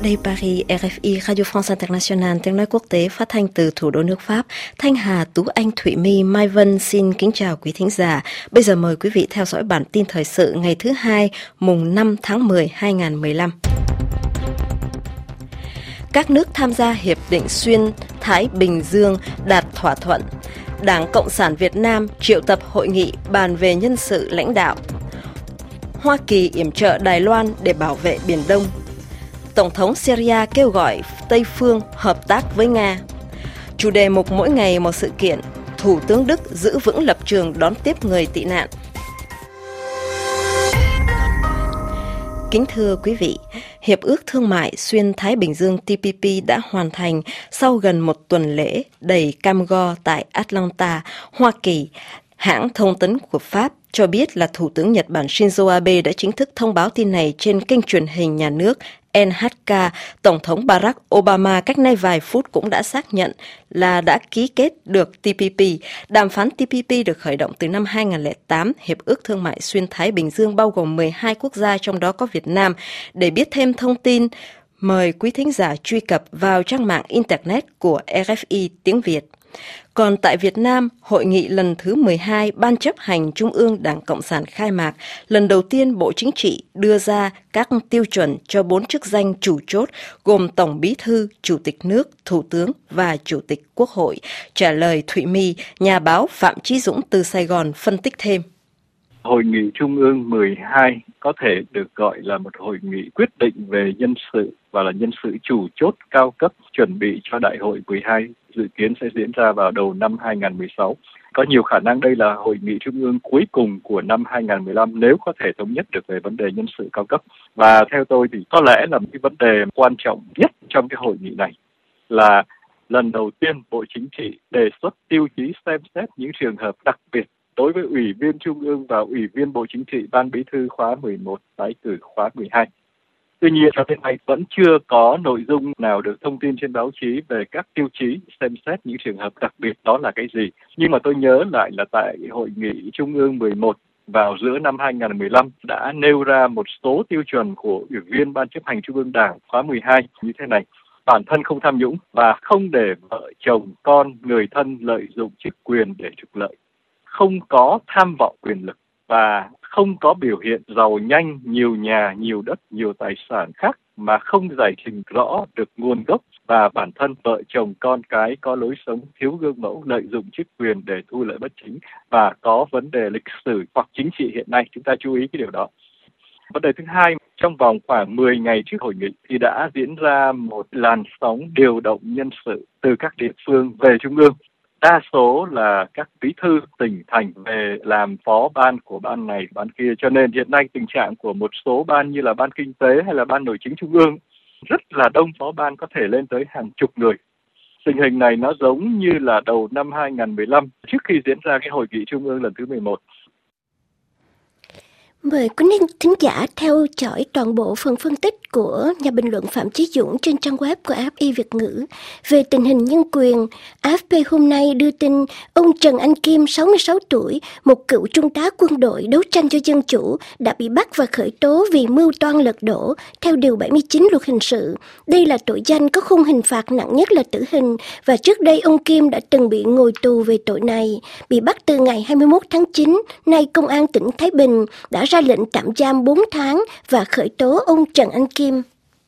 Đây Paris, RFI, Radio France Internationale, tiếng nói quốc tế phát thanh từ thủ đô nước Pháp. Thanh Hà, Tú Anh, Thụy My, Mai Vân xin kính chào quý thính giả. Bây giờ mời quý vị theo dõi bản tin thời sự ngày thứ Hai, mùng 5 tháng 10, 2015. Các nước tham gia Hiệp định Xuyên Thái Bình Dương đạt thỏa thuận. Đảng Cộng sản Việt Nam triệu tập hội nghị bàn về nhân sự lãnh đạo. Hoa Kỳ yểm trợ Đài Loan để bảo vệ Biển Đông. Tổng thống Syria kêu gọi Tây phương hợp tác với Nga. Chủ đề mục mỗi ngày một sự kiện, Thủ tướng Đức giữ vững lập trường đón tiếp người tị nạn. Kính thưa quý vị, Hiệp ước Thương mại Xuyên Thái Bình Dương TPP đã hoàn thành sau gần một tuần lễ đầy cam go tại Atlanta, Hoa Kỳ. Hãng thông tấn của Pháp cho biết là Thủ tướng Nhật Bản Shinzo Abe đã chính thức thông báo tin này trên kênh truyền hình nhà nước NHK. Tổng thống Barack Obama cách nay vài phút cũng đã xác nhận là đã ký kết được TPP. Đàm phán TPP được khởi động từ năm 2008. Hiệp ước Thương mại Xuyên Thái Bình Dương bao gồm 12 quốc gia, trong đó có Việt Nam. Để biết thêm thông tin, mời quý thính giả truy cập vào trang mạng Internet của RFI tiếng Việt. Còn tại Việt Nam, hội nghị lần thứ 12 Ban chấp hành Trung ương Đảng Cộng sản khai mạc. Lần đầu tiên Bộ Chính trị đưa ra các tiêu chuẩn cho 4 chức danh chủ chốt gồm Tổng Bí thư, Chủ tịch nước, Thủ tướng và Chủ tịch Quốc hội. Trả lời Thụy My, nhà báo Phạm Chí Dũng từ Sài Gòn phân tích thêm. Hội nghị Trung ương 12 có thể được gọi là một hội nghị quyết định về nhân sự và là nhân sự chủ chốt cao cấp chuẩn bị cho Đại hội 12 dự kiến sẽ diễn ra vào đầu năm 2016. Có nhiều khả năng đây là hội nghị Trung ương cuối cùng của năm 2015 nếu có thể thống nhất được về vấn đề nhân sự cao cấp. Và theo tôi thì có lẽ là một cái vấn đề quan trọng nhất trong cái hội nghị này là lần đầu tiên Bộ Chính trị đề xuất tiêu chí xem xét những trường hợp đặc biệt đối với Ủy viên Trung ương và Ủy viên Bộ Chính trị Ban Bí thư khóa 11 tái cử khóa 12. Tuy nhiên, cho đến nay vẫn chưa có nội dung nào được thông tin trên báo chí về các tiêu chí xem xét những trường hợp đặc biệt đó là cái gì. Nhưng mà tôi nhớ lại là tại Hội nghị Trung ương 11 vào giữa năm 2015 đã nêu ra một số tiêu chuẩn của Ủy viên Ban chấp hành Trung ương Đảng khóa 12 như thế này. Bản thân không tham nhũng và không để vợ chồng, con, người thân lợi dụng chức quyền để trục lợi. Không có tham vọng quyền lực và không có biểu hiện giàu nhanh, nhiều nhà, nhiều đất, nhiều tài sản khác mà không giải trình rõ được nguồn gốc, và bản thân vợ chồng con cái có lối sống thiếu gương mẫu, lợi dụng chức quyền để thu lợi bất chính và có vấn đề lịch sử hoặc chính trị hiện nay. Chúng ta chú ý cái điều đó. Vấn đề thứ hai, trong vòng khoảng 10 ngày trước hội nghị thì đã diễn ra một làn sóng điều động nhân sự từ các địa phương về Trung ương. Đa số là các bí thư tỉnh thành về làm phó ban của ban này, ban kia. Cho nên hiện nay tình trạng của một số ban như là Ban Kinh tế hay là Ban Nội chính Trung ương rất là đông phó ban, có thể lên tới hàng chục người. Tình hình này nó giống như là đầu năm 2015 trước khi diễn ra cái hội nghị Trung ương lần thứ 11. Mời quý thính giả theo dõi toàn bộ phần phân tích của nhà bình luận Phạm Chí Dũng trên trang web của AFP Việt ngữ về tình hình nhân quyền. AFP hôm nay đưa tin ông Trần Anh Kim, 66 tuổi, một cựu trung tá quân đội đấu tranh cho dân chủ, đã bị bắt và khởi tố vì mưu toan lật đổ theo Điều 79 Luật Hình sự. Đây là tội danh có khung hình phạt nặng nhất là tử hình, và trước đây ông Kim đã từng bị ngồi tù về tội này. Bị bắt từ ngày 21 tháng 9, nay Công an tỉnh Thái Bình đã ra lệnh tạm giam 4 tháng và khởi tố ông Trần Anh Kim.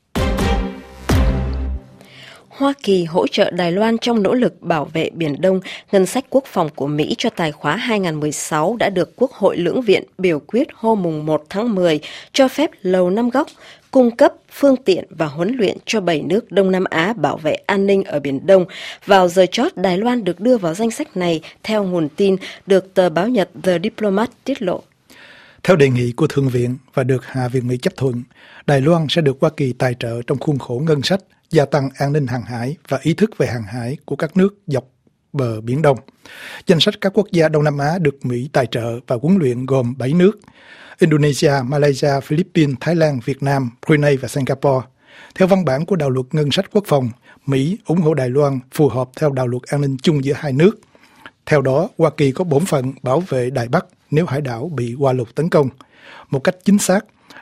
Hoa Kỳ hỗ trợ Đài Loan trong nỗ lực bảo vệ Biển Đông. Ngân sách quốc phòng của Mỹ cho tài khóa 2016 đã được Quốc hội lưỡng viện biểu quyết hôm 1 tháng 10, cho phép Lầu Năm Góc cung cấp phương tiện và huấn luyện cho 7 nước Đông Nam Á bảo vệ an ninh ở Biển Đông. Vào giờ chót, Đài Loan được đưa vào danh sách này theo nguồn tin được tờ báo Nhật The Diplomat tiết lộ. Theo đề nghị của Thượng viện và được Hạ viện Mỹ chấp thuận, Đài Loan sẽ được Hoa Kỳ tài trợ trong khuôn khổ ngân sách, gia tăng an ninh hàng hải và ý thức về hàng hải của các nước dọc bờ Biển Đông. Danh sách các quốc gia Đông Nam Á được Mỹ tài trợ và huấn luyện gồm 7 nước: Indonesia, Malaysia, Philippines, Thái Lan, Việt Nam, Brunei và Singapore. Theo văn bản của đạo luật ngân sách quốc phòng, Mỹ ủng hộ Đài Loan phù hợp theo đạo luật an ninh chung giữa hai nước. Theo đó, Hoa Kỳ có bổn phận bảo vệ Đài Bắc nếu hải đảo bị Hoa Lục tấn công. Một cách chính xác,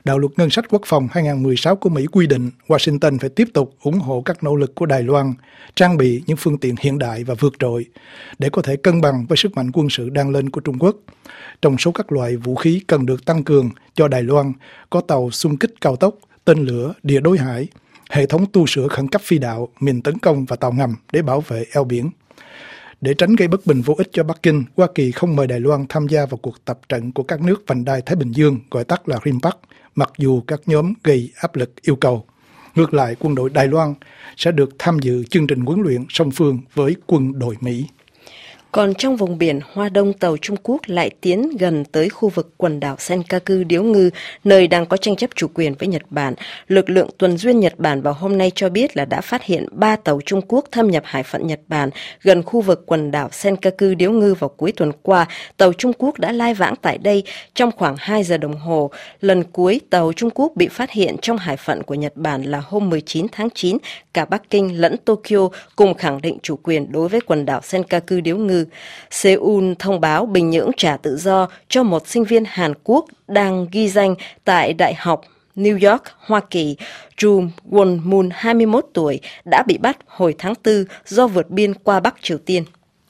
Đạo luật ngân sách quốc phòng 2016 của Mỹ quy định Washington phải tiếp tục ủng hộ các nỗ lực của Đài Loan, trang bị những phương tiện hiện đại và vượt trội để có thể cân bằng với sức mạnh quân sự đang lên của Trung Quốc. Trong số các loại vũ khí cần được tăng cường cho Đài Loan có tàu xung kích cao tốc, tên lửa, địa đối hải, hệ thống tu sửa khẩn cấp phi đạo, mìn tấn công và tàu ngầm để bảo vệ eo biển. Để tránh gây bất bình vô ích cho Bắc Kinh, Hoa Kỳ không mời Đài Loan tham gia vào cuộc tập trận của các nước vành đai Thái Bình Dương, gọi tắt là RIMPAC, mặc dù các nhóm gây áp lực yêu cầu. Ngược lại, quân đội Đài Loan sẽ được tham dự chương trình huấn luyện song phương với quân đội Mỹ. Còn trong vùng biển Hoa Đông, tàu Trung Quốc lại tiến gần tới khu vực quần đảo Senkaku Điếu Ngư, nơi đang có tranh chấp chủ quyền với Nhật Bản. Lực lượng tuần duyên Nhật Bản vào hôm nay cho biết là đã phát hiện 3 tàu Trung Quốc thâm nhập hải phận Nhật Bản gần khu vực quần đảo Senkaku Điếu Ngư vào cuối tuần qua. Tàu Trung Quốc đã lai vãng tại đây trong khoảng 2 giờ đồng hồ. Lần cuối tàu Trung Quốc bị phát hiện trong hải phận của Nhật Bản là hôm 19 tháng 9. Cả Bắc Kinh lẫn Tokyo cùng khẳng định chủ quyền đối với quần đảo Senkaku Điếu Ngư. Seoul thông báo Bình Nhưỡng trả tự do cho một sinh viên Hàn Quốc đang ghi danh tại Đại học New York, Hoa Kỳ. Ju Won-moon, 21 tuổi, đã bị bắt hồi tháng 4 do vượt biên qua Bắc Triều Tiên.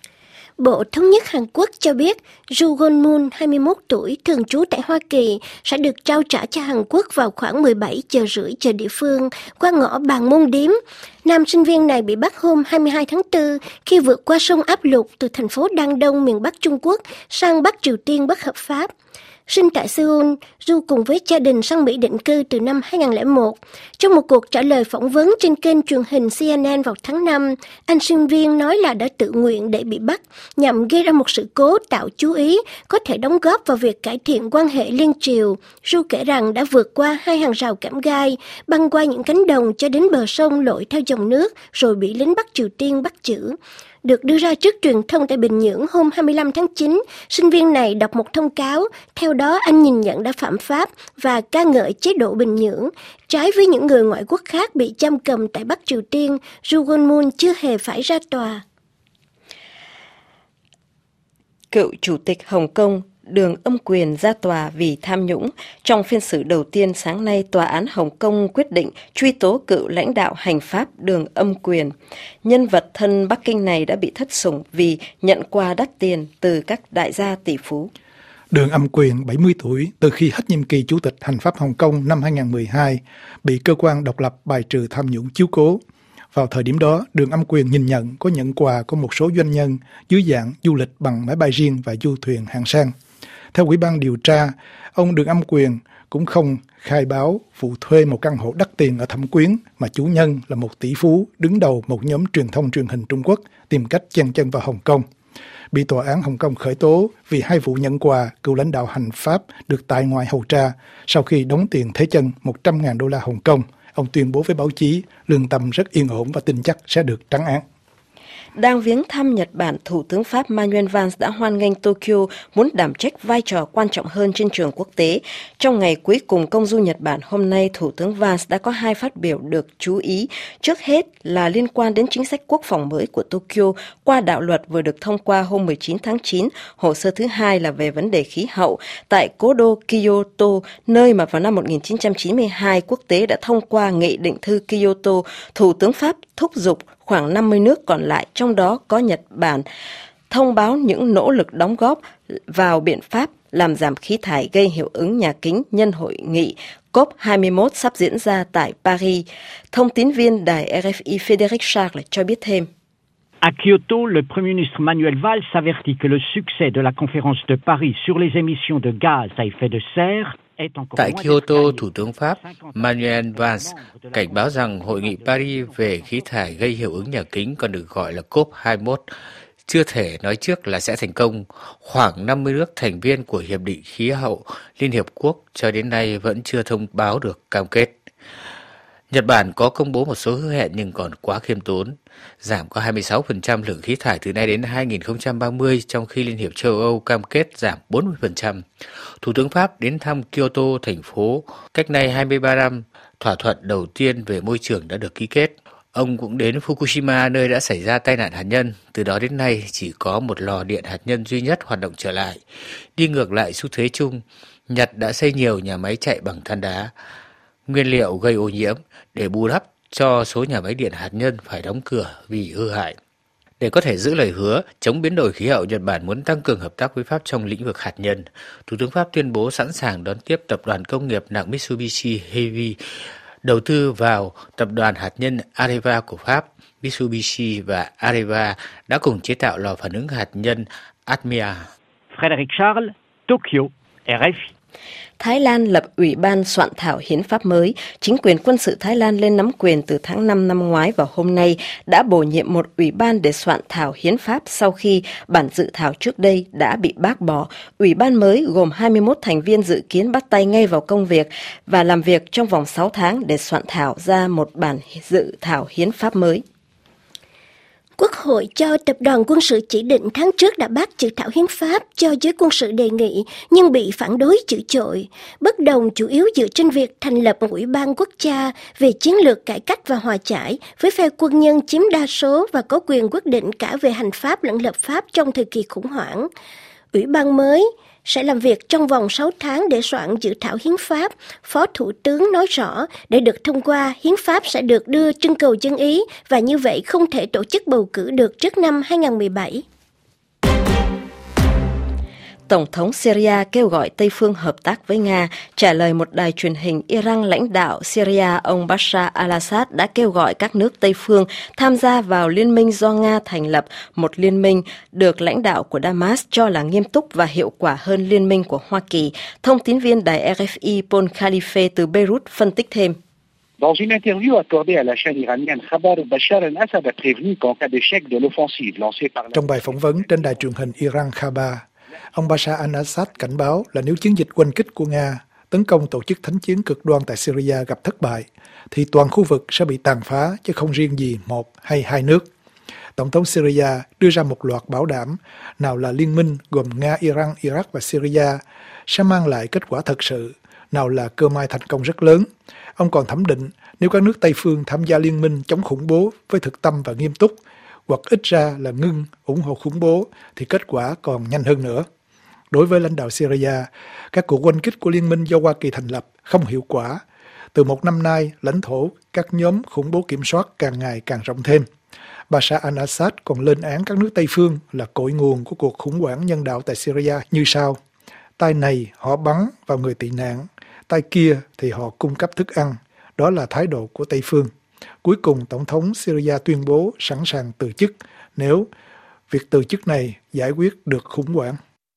Bộ Thống nhất Hàn Quốc cho biết Ju Won-moon, 21 tuổi, thường trú tại Hoa Kỳ, sẽ được trao trả cho Hàn Quốc vào khoảng 17 giờ rưỡi giờ địa phương qua ngõ Bàn Môn Điếm. Nam sinh viên này bị bắt hôm 22 tháng 4 khi vượt qua sông Áp Lục từ thành phố Đan Đông, miền Bắc Trung Quốc sang Bắc Triều Tiên bất hợp pháp. Sinh tại Seoul, Du cùng với gia đình sang Mỹ định cư từ năm 2001. Trong một cuộc trả lời phỏng vấn trên kênh truyền hình CNN vào tháng 5, anh sinh viên nói là đã tự nguyện để bị bắt nhằm gây ra một sự cố tạo chú ý có thể đóng góp vào việc cải thiện quan hệ liên triều. Du kể rằng đã vượt qua 2 hàng rào kẽm gai, băng qua những cánh đồng cho đến bờ sông lội theo dòng nước rồi bị lính Bắc Triều Tiên bắt giữ. Được đưa ra trước truyền thông tại Bình Nhưỡng hôm 25 tháng 9, sinh viên này đọc một thông cáo, theo đó anh nhìn nhận đã phạm pháp và ca ngợi chế độ Bình Nhưỡng. Trái với những người ngoại quốc khác bị giam cầm tại Bắc Triều Tiên, Ju Won-moon chưa hề phải ra tòa. Cựu Chủ tịch Hồng Kông Đường Âm Quyền ra tòa vì tham nhũng. Trong phiên xử đầu tiên sáng nay, Tòa án Hồng Kông quyết định truy tố cựu lãnh đạo hành pháp Đường Âm Quyền. Nhân vật thân Bắc Kinh này đã bị thất sủng vì nhận quà đắt tiền từ các đại gia tỷ phú. Đường Âm Quyền, 70 tuổi, từ khi hết nhiệm kỳ Chủ tịch Hành pháp Hồng Kông năm 2012, bị cơ quan độc lập bài trừ tham nhũng chiếu cố. Vào thời điểm đó, Đường Âm Quyền nhìn nhận có nhận quà của một số doanh nhân dưới dạng du lịch bằng máy bay riêng và du thuyền hạng sang. Theo Ủy ban điều tra, ông Đường Âm Quyền cũng không khai báo vụ thuê một căn hộ đắt tiền ở Thẩm Quyến mà chủ nhân là một tỷ phú đứng đầu một nhóm truyền thông truyền hình Trung Quốc tìm cách chen chân vào Hồng Kông. Bị tòa án Hồng Kông khởi tố vì 2 vụ nhận quà, cựu lãnh đạo hành pháp được tại ngoại hầu tra sau khi đóng tiền thế chân 100.000 đô la Hồng Kông. Ông tuyên bố với báo chí lương tâm rất yên ổn và tin chắc sẽ được trắng án. Đang viếng thăm Nhật Bản, Thủ tướng Pháp Manuel Valls đã hoan nghênh Tokyo muốn đảm trách vai trò quan trọng hơn trên trường quốc tế. Trong ngày cuối cùng công du Nhật Bản hôm nay, Thủ tướng Valls đã có 2 phát biểu được chú ý. Trước hết là liên quan đến chính sách quốc phòng mới của Tokyo qua đạo luật vừa được thông qua hôm 19 tháng 9. Hồ sơ thứ hai là về vấn đề khí hậu. Tại cố đô Kyoto, nơi mà vào năm 1992 quốc tế đã thông qua Nghị định thư Kyoto, Thủ tướng Pháp thúc giục khoảng 50 nước còn lại, trong đó có Nhật Bản, thông báo những nỗ lực đóng góp vào biện pháp làm giảm khí thải gây hiệu ứng nhà kính nhân hội nghị COP21 sắp diễn ra tại Paris. Thông tín viên đài RFI Frédéric Charles cho biết thêm. À Kyoto, le Premier ministre Manuel Valls avertit que le succès de la conférence de Paris sur les émissions de gaz à effet de serre. Tại Kyoto, Thủ tướng Pháp Manuel Valls cảnh báo rằng Hội nghị Paris về khí thải gây hiệu ứng nhà kính, còn được gọi là COP21, chưa thể nói trước là sẽ thành công. Khoảng 50 nước thành viên của Hiệp định Khí hậu Liên Hiệp Quốc cho đến nay vẫn chưa thông báo được cam kết. Nhật Bản có công bố một số hứa hẹn nhưng còn quá khiêm tốn, giảm có 26% lượng khí thải từ nay đến 2030, trong khi Liên hiệp châu Âu cam kết giảm 40%. Thủ tướng Pháp đến thăm Kyoto, thành phố cách nay 23 năm, thỏa thuận đầu tiên về môi trường đã được ký kết. Ông cũng đến Fukushima, nơi đã xảy ra tai nạn hạt nhân. Từ đó đến nay, chỉ có một lò điện hạt nhân duy nhất hoạt động trở lại. Đi ngược lại xu thế chung, Nhật đã xây nhiều nhà máy chạy bằng than đá, nguyên liệu gây ô nhiễm, để bù đắp cho số nhà máy điện hạt nhân phải đóng cửa vì hư hại. Để có thể giữ lời hứa chống biến đổi khí hậu, Nhật Bản muốn tăng cường hợp tác với Pháp trong lĩnh vực hạt nhân. Thủ tướng Pháp tuyên bố sẵn sàng đón tiếp tập đoàn công nghiệp nặng Mitsubishi Heavy đầu tư vào tập đoàn hạt nhân Areva của Pháp. Mitsubishi và Areva đã cùng chế tạo lò phản ứng hạt nhân Atmia. Frédéric Charles, Tokyo, RFI. Thái Lan lập Ủy ban soạn thảo hiến pháp mới. Chính quyền quân sự Thái Lan lên nắm quyền từ tháng 5 năm ngoái và hôm nay đã bổ nhiệm một ủy ban để soạn thảo hiến pháp sau khi bản dự thảo trước đây đã bị bác bỏ. Ủy ban mới gồm 21 thành viên dự kiến bắt tay ngay vào công việc và làm việc trong vòng 6 tháng để soạn thảo ra một bản dự thảo hiến pháp mới. Quốc hội cho tập đoàn quân sự chỉ định tháng trước đã bác dự thảo hiến pháp cho giới quân sự đề nghị, nhưng bị phản đối dữ dội. Bất đồng chủ yếu dựa trên việc thành lập một ủy ban quốc gia về chiến lược cải cách và hòa giải, với phe quân nhân chiếm đa số và có quyền quyết định cả về hành pháp lẫn lập pháp trong thời kỳ khủng hoảng. Ủy ban mới sẽ làm việc trong vòng 6 tháng để soạn dự thảo hiến pháp. Phó Thủ tướng nói rõ, để được thông qua, hiến pháp sẽ được đưa trưng cầu dân ý và như vậy không thể tổ chức bầu cử được trước năm 2017. Tổng thống Syria kêu gọi Tây phương hợp tác với Nga. Trả lời một đài truyền hình Iran, lãnh đạo Syria ông Bashar al-Assad đã kêu gọi các nước Tây phương tham gia vào liên minh do Nga thành lập, một liên minh được lãnh đạo của Damas cho là nghiêm túc và hiệu quả hơn liên minh của Hoa Kỳ. Thông tín viên đài RFI Paul Khalife từ Beirut phân tích thêm. Dans une interview accordée à la chaîne iranienne Khabar, Bashar al-Assad a prévenu qu'en cas d'échec de l'offensive lancée par Trong bài phỏng vấn trên đài truyền hình Iran Khabar, ông Bashar al-Assad cảnh báo là nếu chiến dịch oanh kích của Nga tấn công tổ chức thánh chiến cực đoan tại Syria gặp thất bại, thì toàn khu vực sẽ bị tàn phá chứ không riêng gì một hay hai nước. Tổng thống Syria đưa ra một loạt bảo đảm, nào là liên minh gồm Nga, Iran, Iraq và Syria sẽ mang lại kết quả thật sự, nào là cơ may thành công rất lớn. Ông còn thẩm định nếu các nước Tây phương tham gia liên minh chống khủng bố với thực tâm và nghiêm túc, hoặc ít ra là ngưng ủng hộ khủng bố, thì kết quả còn nhanh hơn nữa. Đối với lãnh đạo Syria, các cuộc oanh kích của liên minh do Hoa Kỳ thành lập không hiệu quả. Từ một năm nay, lãnh thổ các nhóm khủng bố kiểm soát càng ngày càng rộng thêm. Bashar al-Assad còn lên án các nước Tây phương là cội nguồn của cuộc khủng hoảng nhân đạo tại Syria như sau: tay này họ bắn vào người tị nạn, tay kia thì họ cung cấp thức ăn. Đó là thái độ của Tây phương. Cuối cùng, Tổng thống Syria tuyên bố sẵn sàng từ chức nếu việc từ chức này giải quyết được khủng hoảng.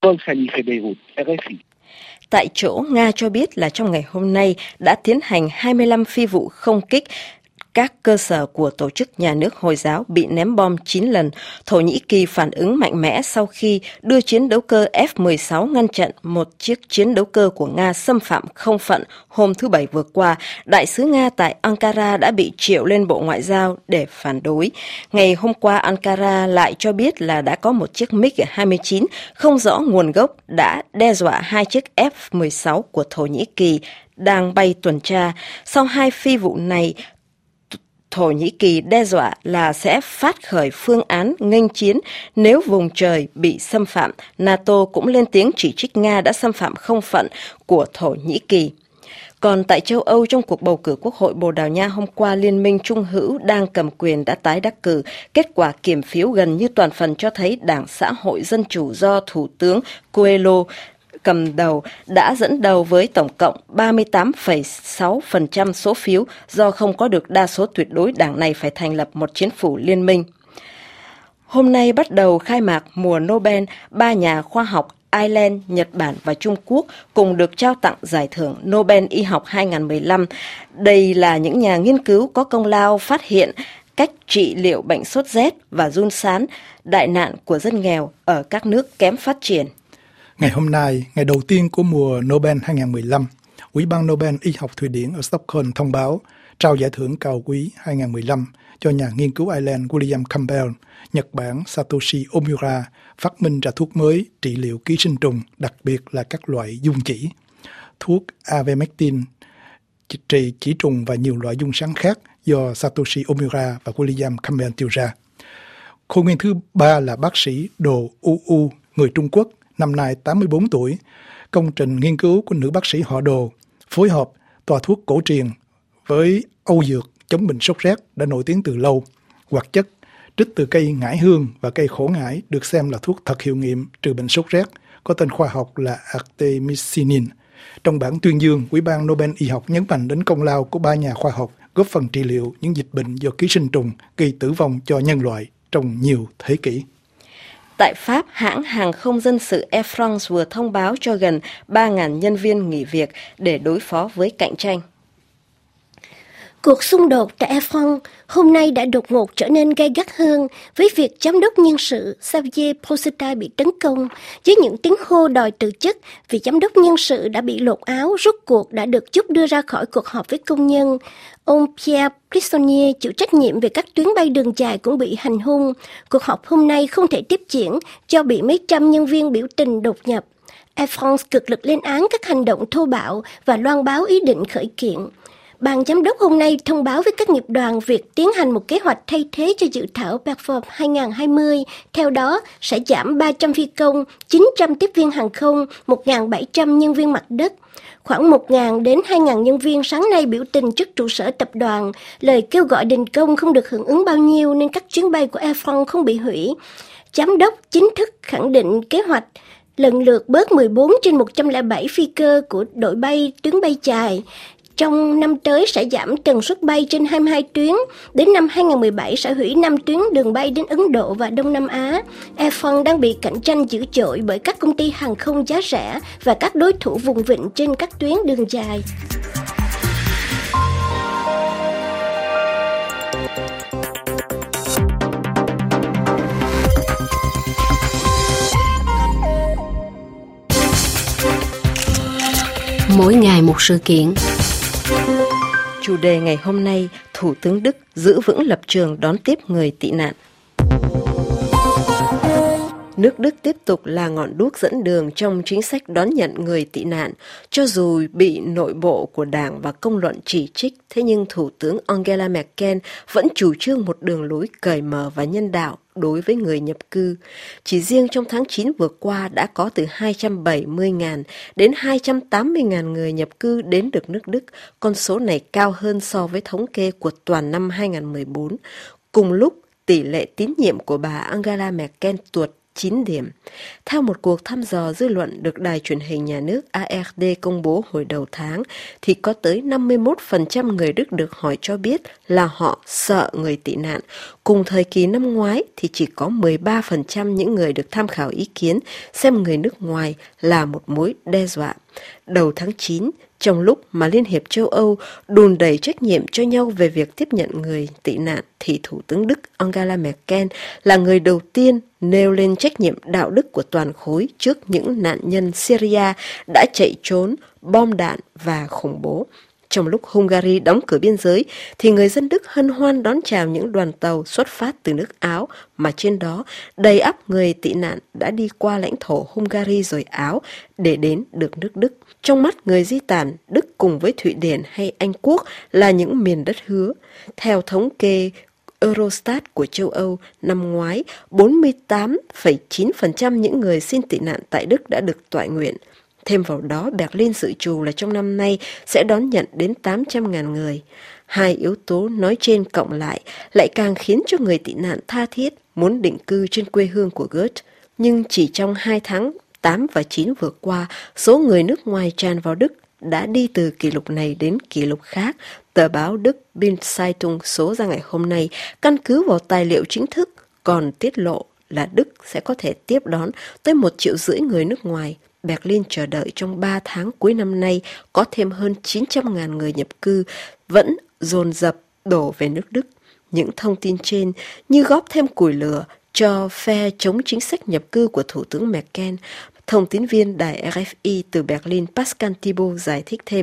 Tại chỗ, Nga cho biết là trong ngày hôm nay đã tiến hành 25 phi vụ không kích các cơ sở của tổ chức nhà nước Hồi giáo bị ném bom 9 lần. Thổ Nhĩ Kỳ phản ứng mạnh mẽ sau khi đưa chiến đấu cơ F-16 ngăn chặn một chiếc chiến đấu cơ của Nga xâm phạm không phận hôm thứ Bảy vừa qua. Đại sứ Nga tại Ankara đã bị triệu lên Bộ Ngoại giao để phản đối. Ngày hôm qua, Ankara lại cho biết là đã có một chiếc MiG-29 không rõ nguồn gốc đã đe dọa hai chiếc F-16 của Thổ Nhĩ Kỳ đang bay tuần tra. Sau hai phi vụ này, Thổ Nhĩ Kỳ đe dọa là sẽ phát khởi phương án nghênh chiến nếu vùng trời bị xâm phạm. NATO cũng lên tiếng chỉ trích Nga đã xâm phạm không phận của Thổ Nhĩ Kỳ. Còn tại châu Âu, trong cuộc bầu cử Quốc hội Bồ Đào Nha hôm qua, Liên minh Trung hữu đang cầm quyền đã tái đắc cử. Kết quả kiểm phiếu gần như toàn phần cho thấy Đảng Xã hội Dân chủ do Thủ tướng Coelho cầm đầu đã dẫn đầu với tổng cộng 38,6% số phiếu. Do không có được đa số tuyệt đối, đảng này phải thành lập một chính phủ liên minh. Hôm nay bắt đầu khai mạc mùa Nobel, 3 nhà khoa học Ireland, Nhật Bản và Trung Quốc cùng được trao tặng giải thưởng Nobel Y học 2015. Đây là những nhà nghiên cứu có công lao phát hiện cách trị liệu bệnh sốt rét và giun sán, đại nạn của dân nghèo ở các nước kém phát triển. Ngày hôm nay, ngày đầu tiên của mùa Nobel 2015, Ủy ban Nobel Y học Thụy Điển ở Stockholm thông báo trao giải thưởng cao quý 2015 cho nhà nghiên cứu Ireland William Campbell, Nhật Bản Satoshi Omura, phát minh ra thuốc mới trị liệu ký sinh trùng, đặc biệt là các loại giun chỉ. Thuốc Ivermectin trị chỉ trùng và nhiều loại giun sán khác do Satoshi Omura và William Campbell tiêu ra. Khôi nguyên thứ ba là bác sĩ Đồ U, người Trung Quốc, năm nay 84 tuổi. Công trình nghiên cứu của nữ bác sĩ họ Đồ phối hợp toa thuốc cổ truyền với Âu dược chống bệnh sốt rét đã nổi tiếng từ lâu. Hoạt chất trích từ cây ngải hương và cây khổ ngải được xem là thuốc thật hiệu nghiệm trừ bệnh sốt rét, có tên khoa học là artemisinin. Trong bản tuyên dương, Ủy ban Nobel Y học nhấn mạnh đến công lao của ba nhà khoa học góp phần trị liệu những dịch bệnh do ký sinh trùng gây tử vong cho nhân loại trong nhiều thế kỷ. Tại Pháp, hãng hàng không dân sự Air France vừa thông báo cho gần 3.000 nhân viên nghỉ việc để đối phó với cạnh tranh. Cuộc xung đột tại Air France hôm nay đã đột ngột trở nên gay gắt hơn với việc giám đốc nhân sự Xavier Poseta bị tấn công với những tiếng hô đòi từ chức vì giám đốc nhân sự đã bị lột áo rút cuộc đã được giúp đưa ra khỏi cuộc họp với công nhân. Ông Pierre Prissonnier chịu trách nhiệm về các tuyến bay đường dài cũng bị hành hung. Cuộc họp hôm nay không thể tiếp diễn do bị mấy trăm nhân viên biểu tình đột nhập. Air France cực lực lên án các hành động thô bạo và loan báo ý định khởi kiện. Ban giám đốc hôm nay thông báo với các nghiệp đoàn việc tiến hành một kế hoạch thay thế cho dự thảo Perform 2020. Theo đó, sẽ giảm 300 phi công, 900 tiếp viên hàng không, 1.700 nhân viên mặt đất. Khoảng 1.000 đến 2.000 nhân viên sáng nay biểu tình trước trụ sở tập đoàn. Lời kêu gọi đình công không được hưởng ứng bao nhiêu nên các chuyến bay của Air France không bị hủy. Giám đốc chính thức khẳng định kế hoạch lần lượt bớt 14 trên 107 phi cơ của đội bay tuyến bay dài. Trong năm tới sẽ giảm tần suất bay trên 22 tuyến. Đến năm 2017 sẽ hủy 5 tuyến đường bay đến Ấn Độ và Đông Nam Á. Air France đang bị cạnh tranh dữ dội bởi các công ty hàng không giá rẻ và các đối thủ vùng vịnh trên các tuyến đường dài. Mỗi ngày một sự kiện. Chủ đề ngày hôm nay, Thủ tướng Đức giữ vững lập trường đón tiếp người tị nạn. Nước Đức tiếp tục là ngọn đuốc dẫn đường trong chính sách đón nhận người tị nạn. Cho dù bị nội bộ của Đảng và công luận chỉ trích, thế nhưng Thủ tướng Angela Merkel vẫn chủ trương một đường lối cởi mở và nhân đạo đối với người nhập cư. Chỉ riêng trong tháng 9 vừa qua đã có từ 270.000 đến 280.000 người nhập cư đến được nước Đức. Con số này cao hơn so với thống kê của toàn năm 2014. Cùng lúc, tỷ lệ tín nhiệm của bà Angela Merkel tuột 9 điểm. Theo một cuộc thăm dò dư luận được đài truyền hình nhà nước ARD công bố hồi đầu tháng, thì có tới 51% người Đức được hỏi cho biết là họ sợ người tị nạn. Cùng thời kỳ năm ngoái thì chỉ có 13% những người được tham khảo ý kiến xem người nước ngoài là một mối đe dọa. Đầu tháng 9, trong lúc mà Liên hiệp châu Âu đùn đẩy trách nhiệm cho nhau về việc tiếp nhận người tị nạn, thì Thủ tướng Đức Angela Merkel là người đầu tiên nêu lên trách nhiệm đạo đức của toàn khối trước những nạn nhân Syria đã chạy trốn, bom đạn và khủng bố. Trong lúc Hungary đóng cửa biên giới, thì người dân Đức hân hoan đón chào những đoàn tàu xuất phát từ nước Áo, mà trên đó đầy ắp người tị nạn đã đi qua lãnh thổ Hungary rồi Áo để đến được nước Đức. Trong mắt người di tản, Đức cùng với Thụy Điển hay Anh Quốc là những miền đất hứa. Theo thống kê Eurostat của châu Âu, năm ngoái, 48,9% những người xin tị nạn tại Đức đã được toại nguyện. Thêm vào đó, Berlin dự trù là trong năm nay sẽ đón nhận đến 800.000 người. Hai yếu tố nói trên cộng lại càng khiến cho người tị nạn tha thiết muốn định cư trên quê hương của Goethe. Nhưng chỉ trong 2 tháng 8 và 9 vừa qua, số người nước ngoài tràn vào Đức đã đi từ kỷ lục này đến kỷ lục khác. Tờ báo Đức Bild Zeitung số ra ngày hôm nay căn cứ vào tài liệu chính thức còn tiết lộ là Đức sẽ có thể tiếp đón tới 1,5 triệu người nước ngoài. Berlin chờ đợi trong 3 tháng cuối năm nay có thêm hơn 900.000 người nhập cư vẫn dồn dập đổ về nước Đức. Những thông tin trên như góp thêm củi lửa cho phe chống chính sách nhập cư của Thủ tướng Merkel. Thông tín viên đài RFI từ Berlin Pascal Thibault giải thích thêm.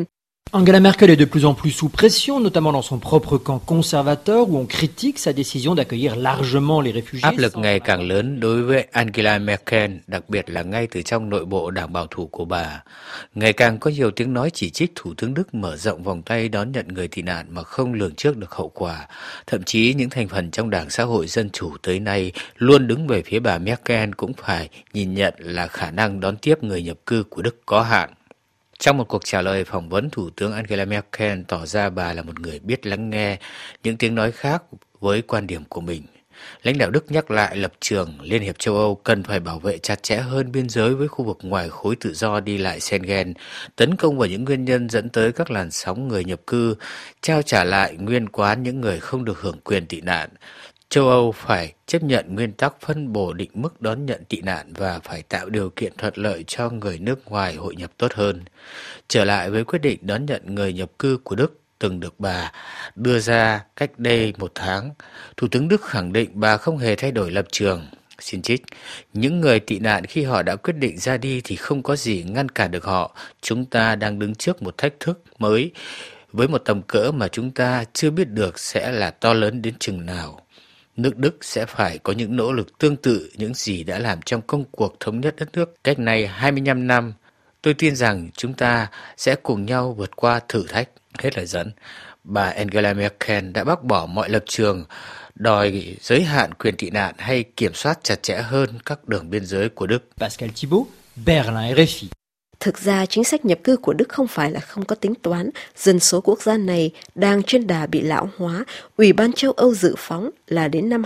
Angela Merkel est de plus en plus sous pression, notamment dans son propre camp conservateur, où on critique sa décision d'accueillir largement les réfugiés. Áp lực ngày càng lớn đối với Angela Merkel, đặc biệt là ngay từ trong nội bộ đảng bảo thủ của bà. Ngày càng có nhiều tiếng nói chỉ trích Thủ tướng Đức mở rộng vòng tay đón nhận người tị nạn mà không lường trước được hậu quả. Thậm chí những thành phần trong Đảng Xã hội Dân Chủ tới nay luôn đứng về phía bà Merkel cũng phải nhìn nhận là khả năng đón tiếp người nhập cư của Đức có hạn. Trong một cuộc trả lời phỏng vấn, Thủ tướng Angela Merkel tỏ ra bà là một người biết lắng nghe những tiếng nói khác với quan điểm của mình. Lãnh đạo Đức nhắc lại lập trường Liên hiệp châu Âu cần phải bảo vệ chặt chẽ hơn biên giới với khu vực ngoài khối tự do đi lại Schengen, tấn công vào những nguyên nhân dẫn tới các làn sóng người nhập cư, trao trả lại nguyên quán những người không được hưởng quyền tị nạn. Châu Âu phải chấp nhận nguyên tắc phân bổ định mức đón nhận tị nạn và phải tạo điều kiện thuận lợi cho người nước ngoài hội nhập tốt hơn. Trở lại với quyết định đón nhận người nhập cư của Đức từng được bà đưa ra cách đây 1 tháng, Thủ tướng Đức khẳng định bà không hề thay đổi lập trường. Xin trích, những người tị nạn khi họ đã quyết định ra đi thì không có gì ngăn cản được họ. Chúng ta đang đứng trước một thách thức mới với một tầm cỡ mà chúng ta chưa biết được sẽ là to lớn đến chừng nào. Nước Đức sẽ phải có những nỗ lực tương tự những gì đã làm trong công cuộc thống nhất đất nước cách nay 25 năm. Tôi tin rằng chúng ta sẽ cùng nhau vượt qua thử thách. Hết lời dẫn. Bà Angela Merkel đã bác bỏ mọi lập trường đòi giới hạn quyền tị nạn hay kiểm soát chặt chẽ hơn các đường biên giới của Đức. Pascal Thibault, Berlin RFI. Thực ra, chính sách nhập cư của Đức không phải là không có tính toán. Dân số quốc gia này đang trên đà bị lão hóa. Ủy ban châu Âu dự phóng là đến năm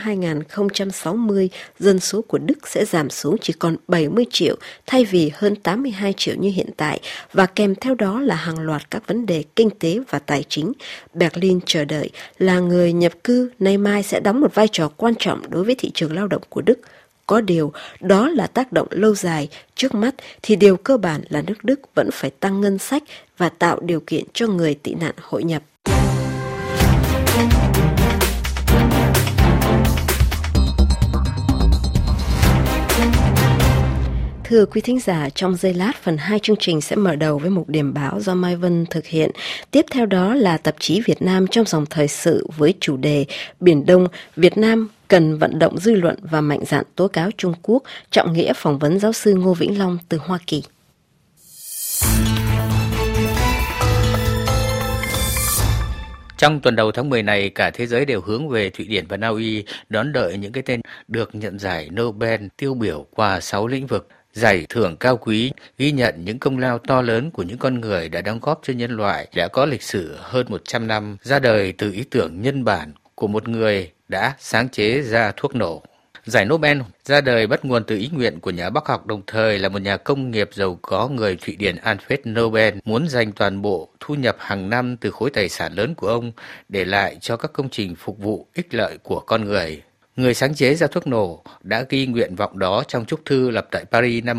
2060, dân số của Đức sẽ giảm xuống chỉ còn 70 triệu thay vì hơn 82 triệu như hiện tại, và kèm theo đó là hàng loạt các vấn đề kinh tế và tài chính. Berlin chờ đợi là người nhập cư nay mai sẽ đóng một vai trò quan trọng đối với thị trường lao động của Đức. Có điều, đó là tác động lâu dài. Trước mắt thì điều cơ bản là nước Đức vẫn phải tăng ngân sách và tạo điều kiện cho người tị nạn hội nhập. Thưa quý thính giả, trong giây lát, phần 2 chương trình sẽ mở đầu với mục điểm báo do Mai Vân thực hiện. Tiếp theo đó là tạp chí Việt Nam trong dòng thời sự với chủ đề Biển Đông, Việt Nam cần vận động dư luận và mạnh dạn tố cáo Trung Quốc. Trọng Nghĩa phỏng vấn giáo sư Ngô Vĩnh Long từ Hoa Kỳ. Trong tuần đầu tháng 10 này, cả thế giới đều hướng về Thụy Điển và Na Uy đón đợi những cái tên được nhận giải Nobel tiêu biểu qua 6 lĩnh vực. Giải thưởng cao quý ghi nhận những công lao to lớn của những con người đã đóng góp cho nhân loại, đã có lịch sử hơn 100 năm, ra đời từ ý tưởng nhân bản của một người đã sáng chế ra thuốc nổ. Giải Nobel ra đời bắt nguồn từ ý nguyện của nhà bác học, đồng thời là một nhà công nghiệp giàu có người Thụy Điển Alfred Nobel muốn dành toàn bộ thu nhập hàng năm từ khối tài sản lớn của ông để lại cho các công trình phục vụ ích lợi của con người. Người sáng chế ra thuốc nổ đã ghi nguyện vọng đó trong chúc thư lập tại Paris năm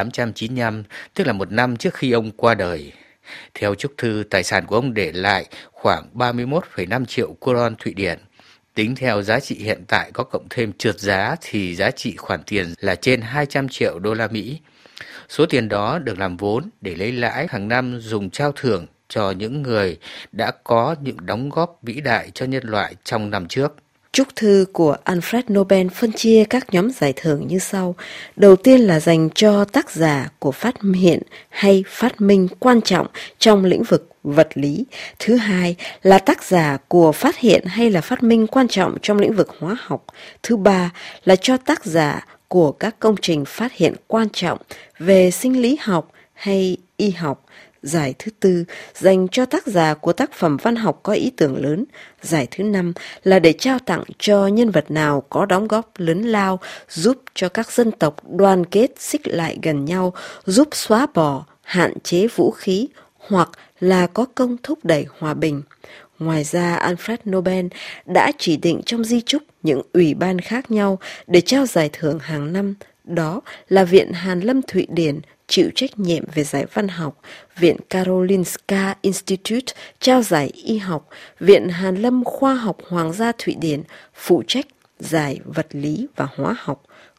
1895, tức là 1 năm trước khi ông qua đời. Theo chúc thư, tài sản của ông để lại khoảng 31,5 triệu coron Thụy Điển. Tính theo giá trị hiện tại có cộng thêm trượt giá thì giá trị khoản tiền là trên 200 triệu đô la Mỹ. Số tiền đó được làm vốn để lấy lãi hàng năm dùng trao thưởng cho những người đã có những đóng góp vĩ đại cho nhân loại trong năm trước. Chúc thư của Alfred Nobel phân chia các nhóm giải thưởng như sau. Đầu tiên là dành cho tác giả của phát hiện hay phát minh quan trọng trong lĩnh vực vật lý. Thứ hai là tác giả của phát hiện hay là phát minh quan trọng trong lĩnh vực hóa học. Thứ ba là cho tác giả của các công trình phát hiện quan trọng về sinh lý học hay y học. Giải thứ tư dành cho tác giả của tác phẩm văn học có ý tưởng lớn. Giải thứ 5 là để trao tặng cho nhân vật nào có đóng góp lớn lao, giúp cho các dân tộc đoàn kết xích lại gần nhau, giúp xóa bỏ, hạn chế vũ khí, hoặc là có công thúc đẩy hòa bình. Ngoài ra, Alfred Nobel đã chỉ định trong di chúc những ủy ban khác nhau để trao giải thưởng hàng năm. Đó là Viện Hàn Lâm Thụy Điển chịu trách nhiệm về giải văn học, Viện Karolinska Institute trao giải y học, Viện Hàn Lâm Khoa học Hoàng gia Thụy Điển phụ trách giải vật lý và hóa học.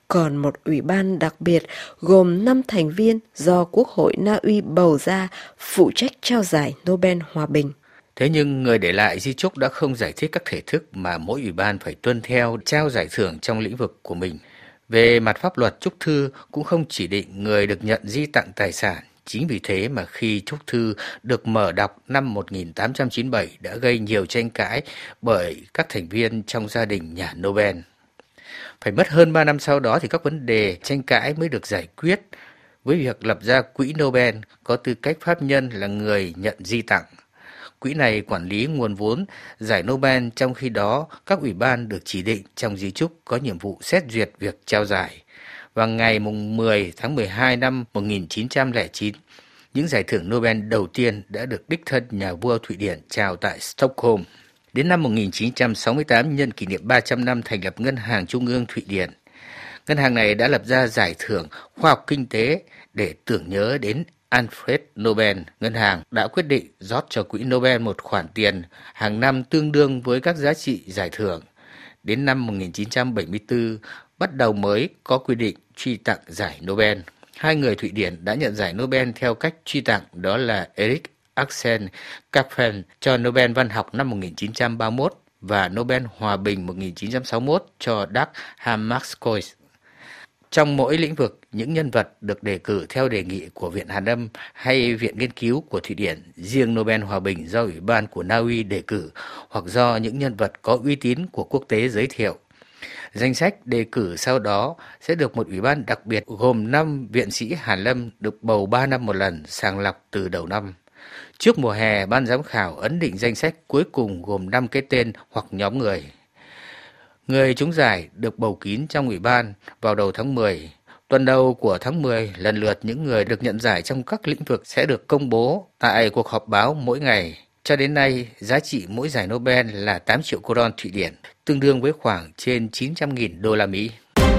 còn một ủy ban đặc biệt gồm 5 thành viên do Quốc hội Na Uy bầu ra phụ trách trao giải Nobel Hòa bình. Thế nhưng người để lại di chúc đã không giải thích các thể thức mà mỗi ủy ban phải tuân theo trao giải thưởng trong lĩnh vực của mình. Về mặt pháp luật, chúc thư cũng không chỉ định người được nhận di tặng tài sản. Chính vì thế mà khi chúc thư được mở đọc năm 1897 đã gây nhiều tranh cãi bởi các thành viên trong gia đình nhà Nobel. Phải mất hơn 3 năm sau đó thì các vấn đề tranh cãi mới được giải quyết với việc lập ra quỹ Nobel có tư cách pháp nhân là người nhận di tặng. Quỹ này quản lý nguồn vốn giải Nobel, trong khi đó các ủy ban được chỉ định trong di chúc có nhiệm vụ xét duyệt việc trao giải. Vào ngày 10 tháng 12 năm 1909, những giải thưởng Nobel đầu tiên đã được đích thân nhà vua Thụy Điển trao tại Stockholm. Đến năm 1968, nhân kỷ niệm 300 năm thành lập Ngân hàng Trung ương Thụy Điển, ngân hàng này đã lập ra giải thưởng khoa học kinh tế để tưởng nhớ đến Alfred Nobel. Ngân hàng đã quyết định rót cho quỹ Nobel một khoản tiền hàng năm tương đương với các giá trị giải thưởng. Đến năm 1974, bắt đầu mới có quy định truy tặng giải Nobel. 2 người Thụy Điển đã nhận giải Nobel theo cách truy tặng, đó là Erich Axel Kaufmann cho Nobel văn học năm 1931 và Nobel Hòa bình 1961 cho Dag Hammarskjöld. Trong mỗi lĩnh vực, những nhân vật được đề cử theo đề nghị của Viện Hàn Lâm hay Viện Nghiên cứu của Thụy Điển, riêng Nobel Hòa bình do Ủy ban của Na Uy đề cử hoặc do những nhân vật có uy tín của quốc tế giới thiệu. Danh sách đề cử sau đó sẽ được một ủy ban đặc biệt gồm 5 viện sĩ Hàn Lâm được bầu 3 năm một lần, sàng lọc từ đầu năm. Trước mùa hè, ban giám khảo ấn định danh sách cuối cùng gồm 5 cái tên hoặc nhóm người. Người trúng giải được bầu kín trong ủy ban vào đầu tháng 10. Tuần đầu của tháng 10, lần lượt những người được nhận giải trong các lĩnh vực sẽ được công bố tại cuộc họp báo mỗi ngày. Cho đến nay, giá trị mỗi giải Nobel là 8 triệu kron Thụy Điển, tương đương với khoảng trên 900.000 đô la Mỹ.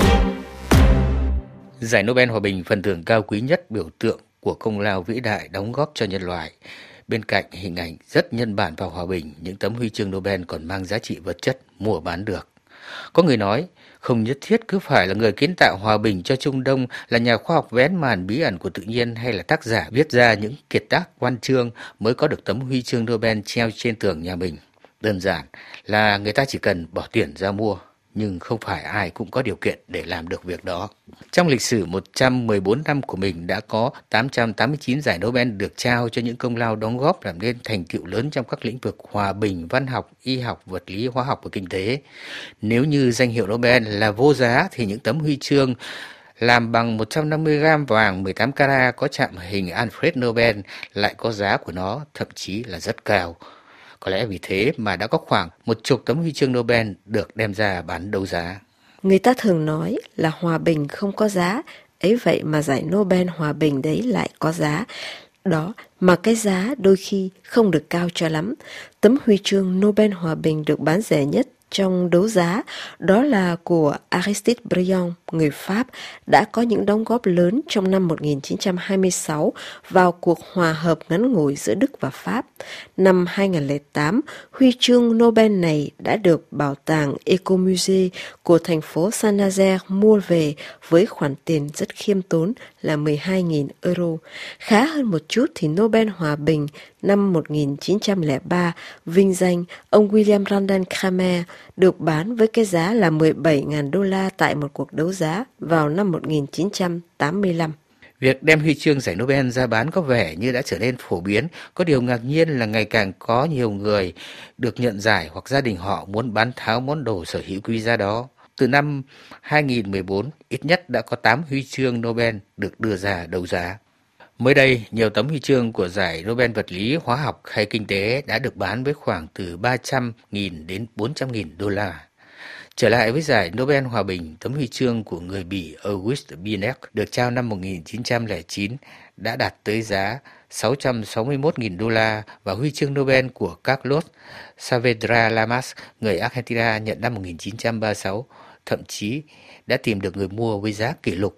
Giải Nobel Hòa bình, phần thưởng cao quý nhất, biểu tượng của công lao vĩ đại đóng góp cho nhân loại. Bên cạnh hình ảnh rất nhân bản và hòa bình, những tấm huy chương Nobel còn mang giá trị vật chất mua bán được. Có người nói, không nhất thiết cứ phải là người kiến tạo hòa bình cho Trung Đông, là nhà khoa học vén màn bí ẩn của tự nhiên hay là tác giả viết ra những kiệt tác văn chương mới có được tấm huy chương Nobel treo trên tường nhà mình. Đơn giản là người ta chỉ cần bỏ tiền ra mua, nhưng không phải ai cũng có điều kiện để làm được việc đó. Trong lịch sử 114 năm của mình đã có 889 giải Nobel được trao cho những công lao đóng góp làm nên thành tựu lớn trong các lĩnh vực hòa bình, văn học, y học, vật lý, hóa học và kinh tế. Nếu như danh hiệu Nobel là vô giá thì những tấm huy chương làm bằng 150 gram vàng 18 carat có chạm hình Alfred Nobel lại có giá của nó, thậm chí là rất cao. Có lẽ vì thế mà đã có khoảng 10 tấm huy chương Nobel được đem ra bán đấu giá. Người ta thường nói là hòa bình không có giá, ấy vậy mà giải Nobel Hòa bình đấy lại có giá. Đó mà cái giá đôi khi không được cao cho lắm. Tấm huy chương Nobel Hòa bình được bán rẻ nhất trong đấu giá đó là của Aristide Briand, người Pháp, đã có những đóng góp lớn trong năm 1926 vào cuộc hòa hợp ngắn ngủi giữa Đức và Pháp. Năm 2008, huy chương Nobel này đã được Bảo tàng Ecomusée của thành phố Saint-Nazaire mua về với khoản tiền rất khiêm tốn là 12.000 euro. Khá hơn một chút thì Nobel Hòa bình năm 1903 vinh danh ông William Randall Cramer được bán với cái giá là 17.000 đô la tại một cuộc đấu giá vào năm 1985. Việc đem huy chương giải Nobel ra bán có vẻ như đã trở nên phổ biến. Có điều ngạc nhiên là ngày càng có nhiều người được nhận giải hoặc gia đình họ muốn bán tháo món đồ sở hữu quý giá đó. Từ năm 2014, ít nhất đã có 8 huy chương Nobel được đưa ra đấu giá. Mới đây, nhiều tấm huy chương của giải Nobel vật lý, hóa học hay kinh tế đã được bán với khoảng từ 300.000 đến 400.000 đô la. Trở lại với giải Nobel Hòa bình, tấm huy chương của người Bỉ Auguste Bienek được trao năm 1909 đã đạt tới giá 661.000 đô la và huy chương Nobel của Carlos Saavedra Lamas, người Argentina nhận năm 1936, thậm chí đã tìm được người mua với giá kỷ lục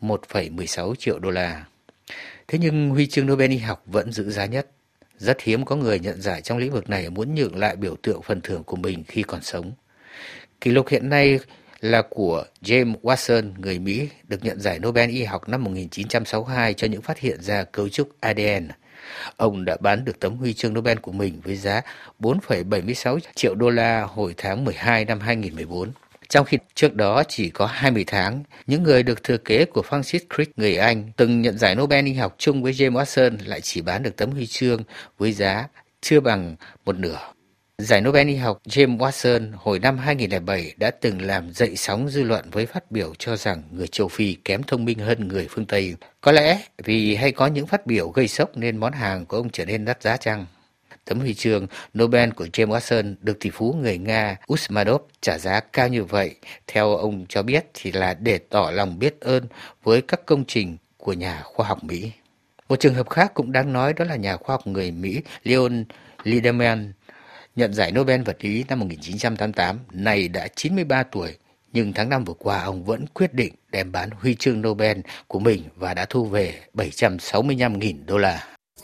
1,16 triệu đô la. Thế nhưng huy chương Nobel y học vẫn giữ giá nhất. Rất hiếm có người nhận giải trong lĩnh vực này muốn nhượng lại biểu tượng phần thưởng của mình khi còn sống. Kỷ lục hiện nay là của James Watson, người Mỹ, được nhận giải Nobel y học năm 1962 cho những phát hiện ra cấu trúc ADN. Ông đã bán được tấm huy chương Nobel của mình với giá 4,76 triệu đô la hồi tháng 12 năm 2014. Trong khi trước đó chỉ có 20 tháng, những người được thừa kế của Francis Crick, người Anh, từng nhận giải Nobel y học chung với James Watson lại chỉ bán được tấm huy chương với giá chưa bằng một nửa. Giải Nobel y học James Watson hồi năm 2007 đã từng làm dậy sóng dư luận với phát biểu cho rằng người châu Phi kém thông minh hơn người phương Tây. Có lẽ vì hay có những phát biểu gây sốc nên món hàng của ông trở nên đắt giá chăng? Tấm huy chương Nobel của James Watson được tỷ phú người Nga Usmanov trả giá cao như vậy, theo ông cho biết thì là để tỏ lòng biết ơn với các công trình của nhà khoa học Mỹ. Một trường hợp khác cũng đáng nói đó là nhà khoa học người Mỹ Leon Lederman, nhận giải Nobel vật lý năm 1988, nay đã 93 tuổi, nhưng tháng 5 vừa qua ông vẫn quyết định đem bán huy chương Nobel của mình và đã thu về 765.000 đô la.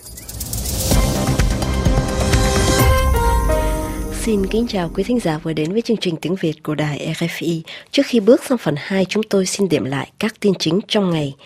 Xin kính chào quý thính giả vừa đến với chương trình tiếng Việt của đài RFI. Trước khi bước sang phần 2, chúng tôi xin điểm lại các tin chính trong ngày.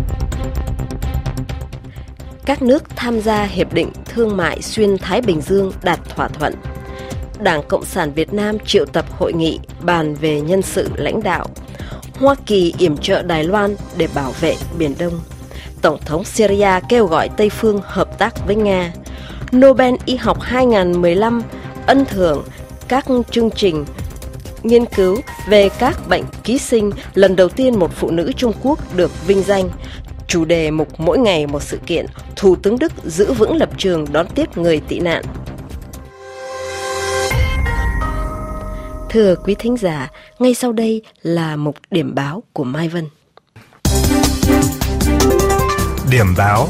Các nước tham gia Hiệp định Thương mại Xuyên Thái Bình Dương đạt thỏa thuận. Đảng Cộng sản Việt Nam triệu tập hội nghị bàn về nhân sự lãnh đạo. Hoa Kỳ yểm trợ Đài Loan để bảo vệ Biển Đông. Tổng thống Syria kêu gọi Tây phương hợp tác với Nga. Nobel y học 2015 ân thưởng các chương trình nghiên cứu về các bệnh ký sinh, lần đầu tiên một phụ nữ Trung Quốc được vinh danh. Chủ đề mục Mỗi ngày một sự kiện, Thủ tướng Đức giữ vững lập trường đón tiếp người tị nạn. Thưa quý thính giả, ngay sau đây là mục điểm báo của Mai Vân. Điểm báo.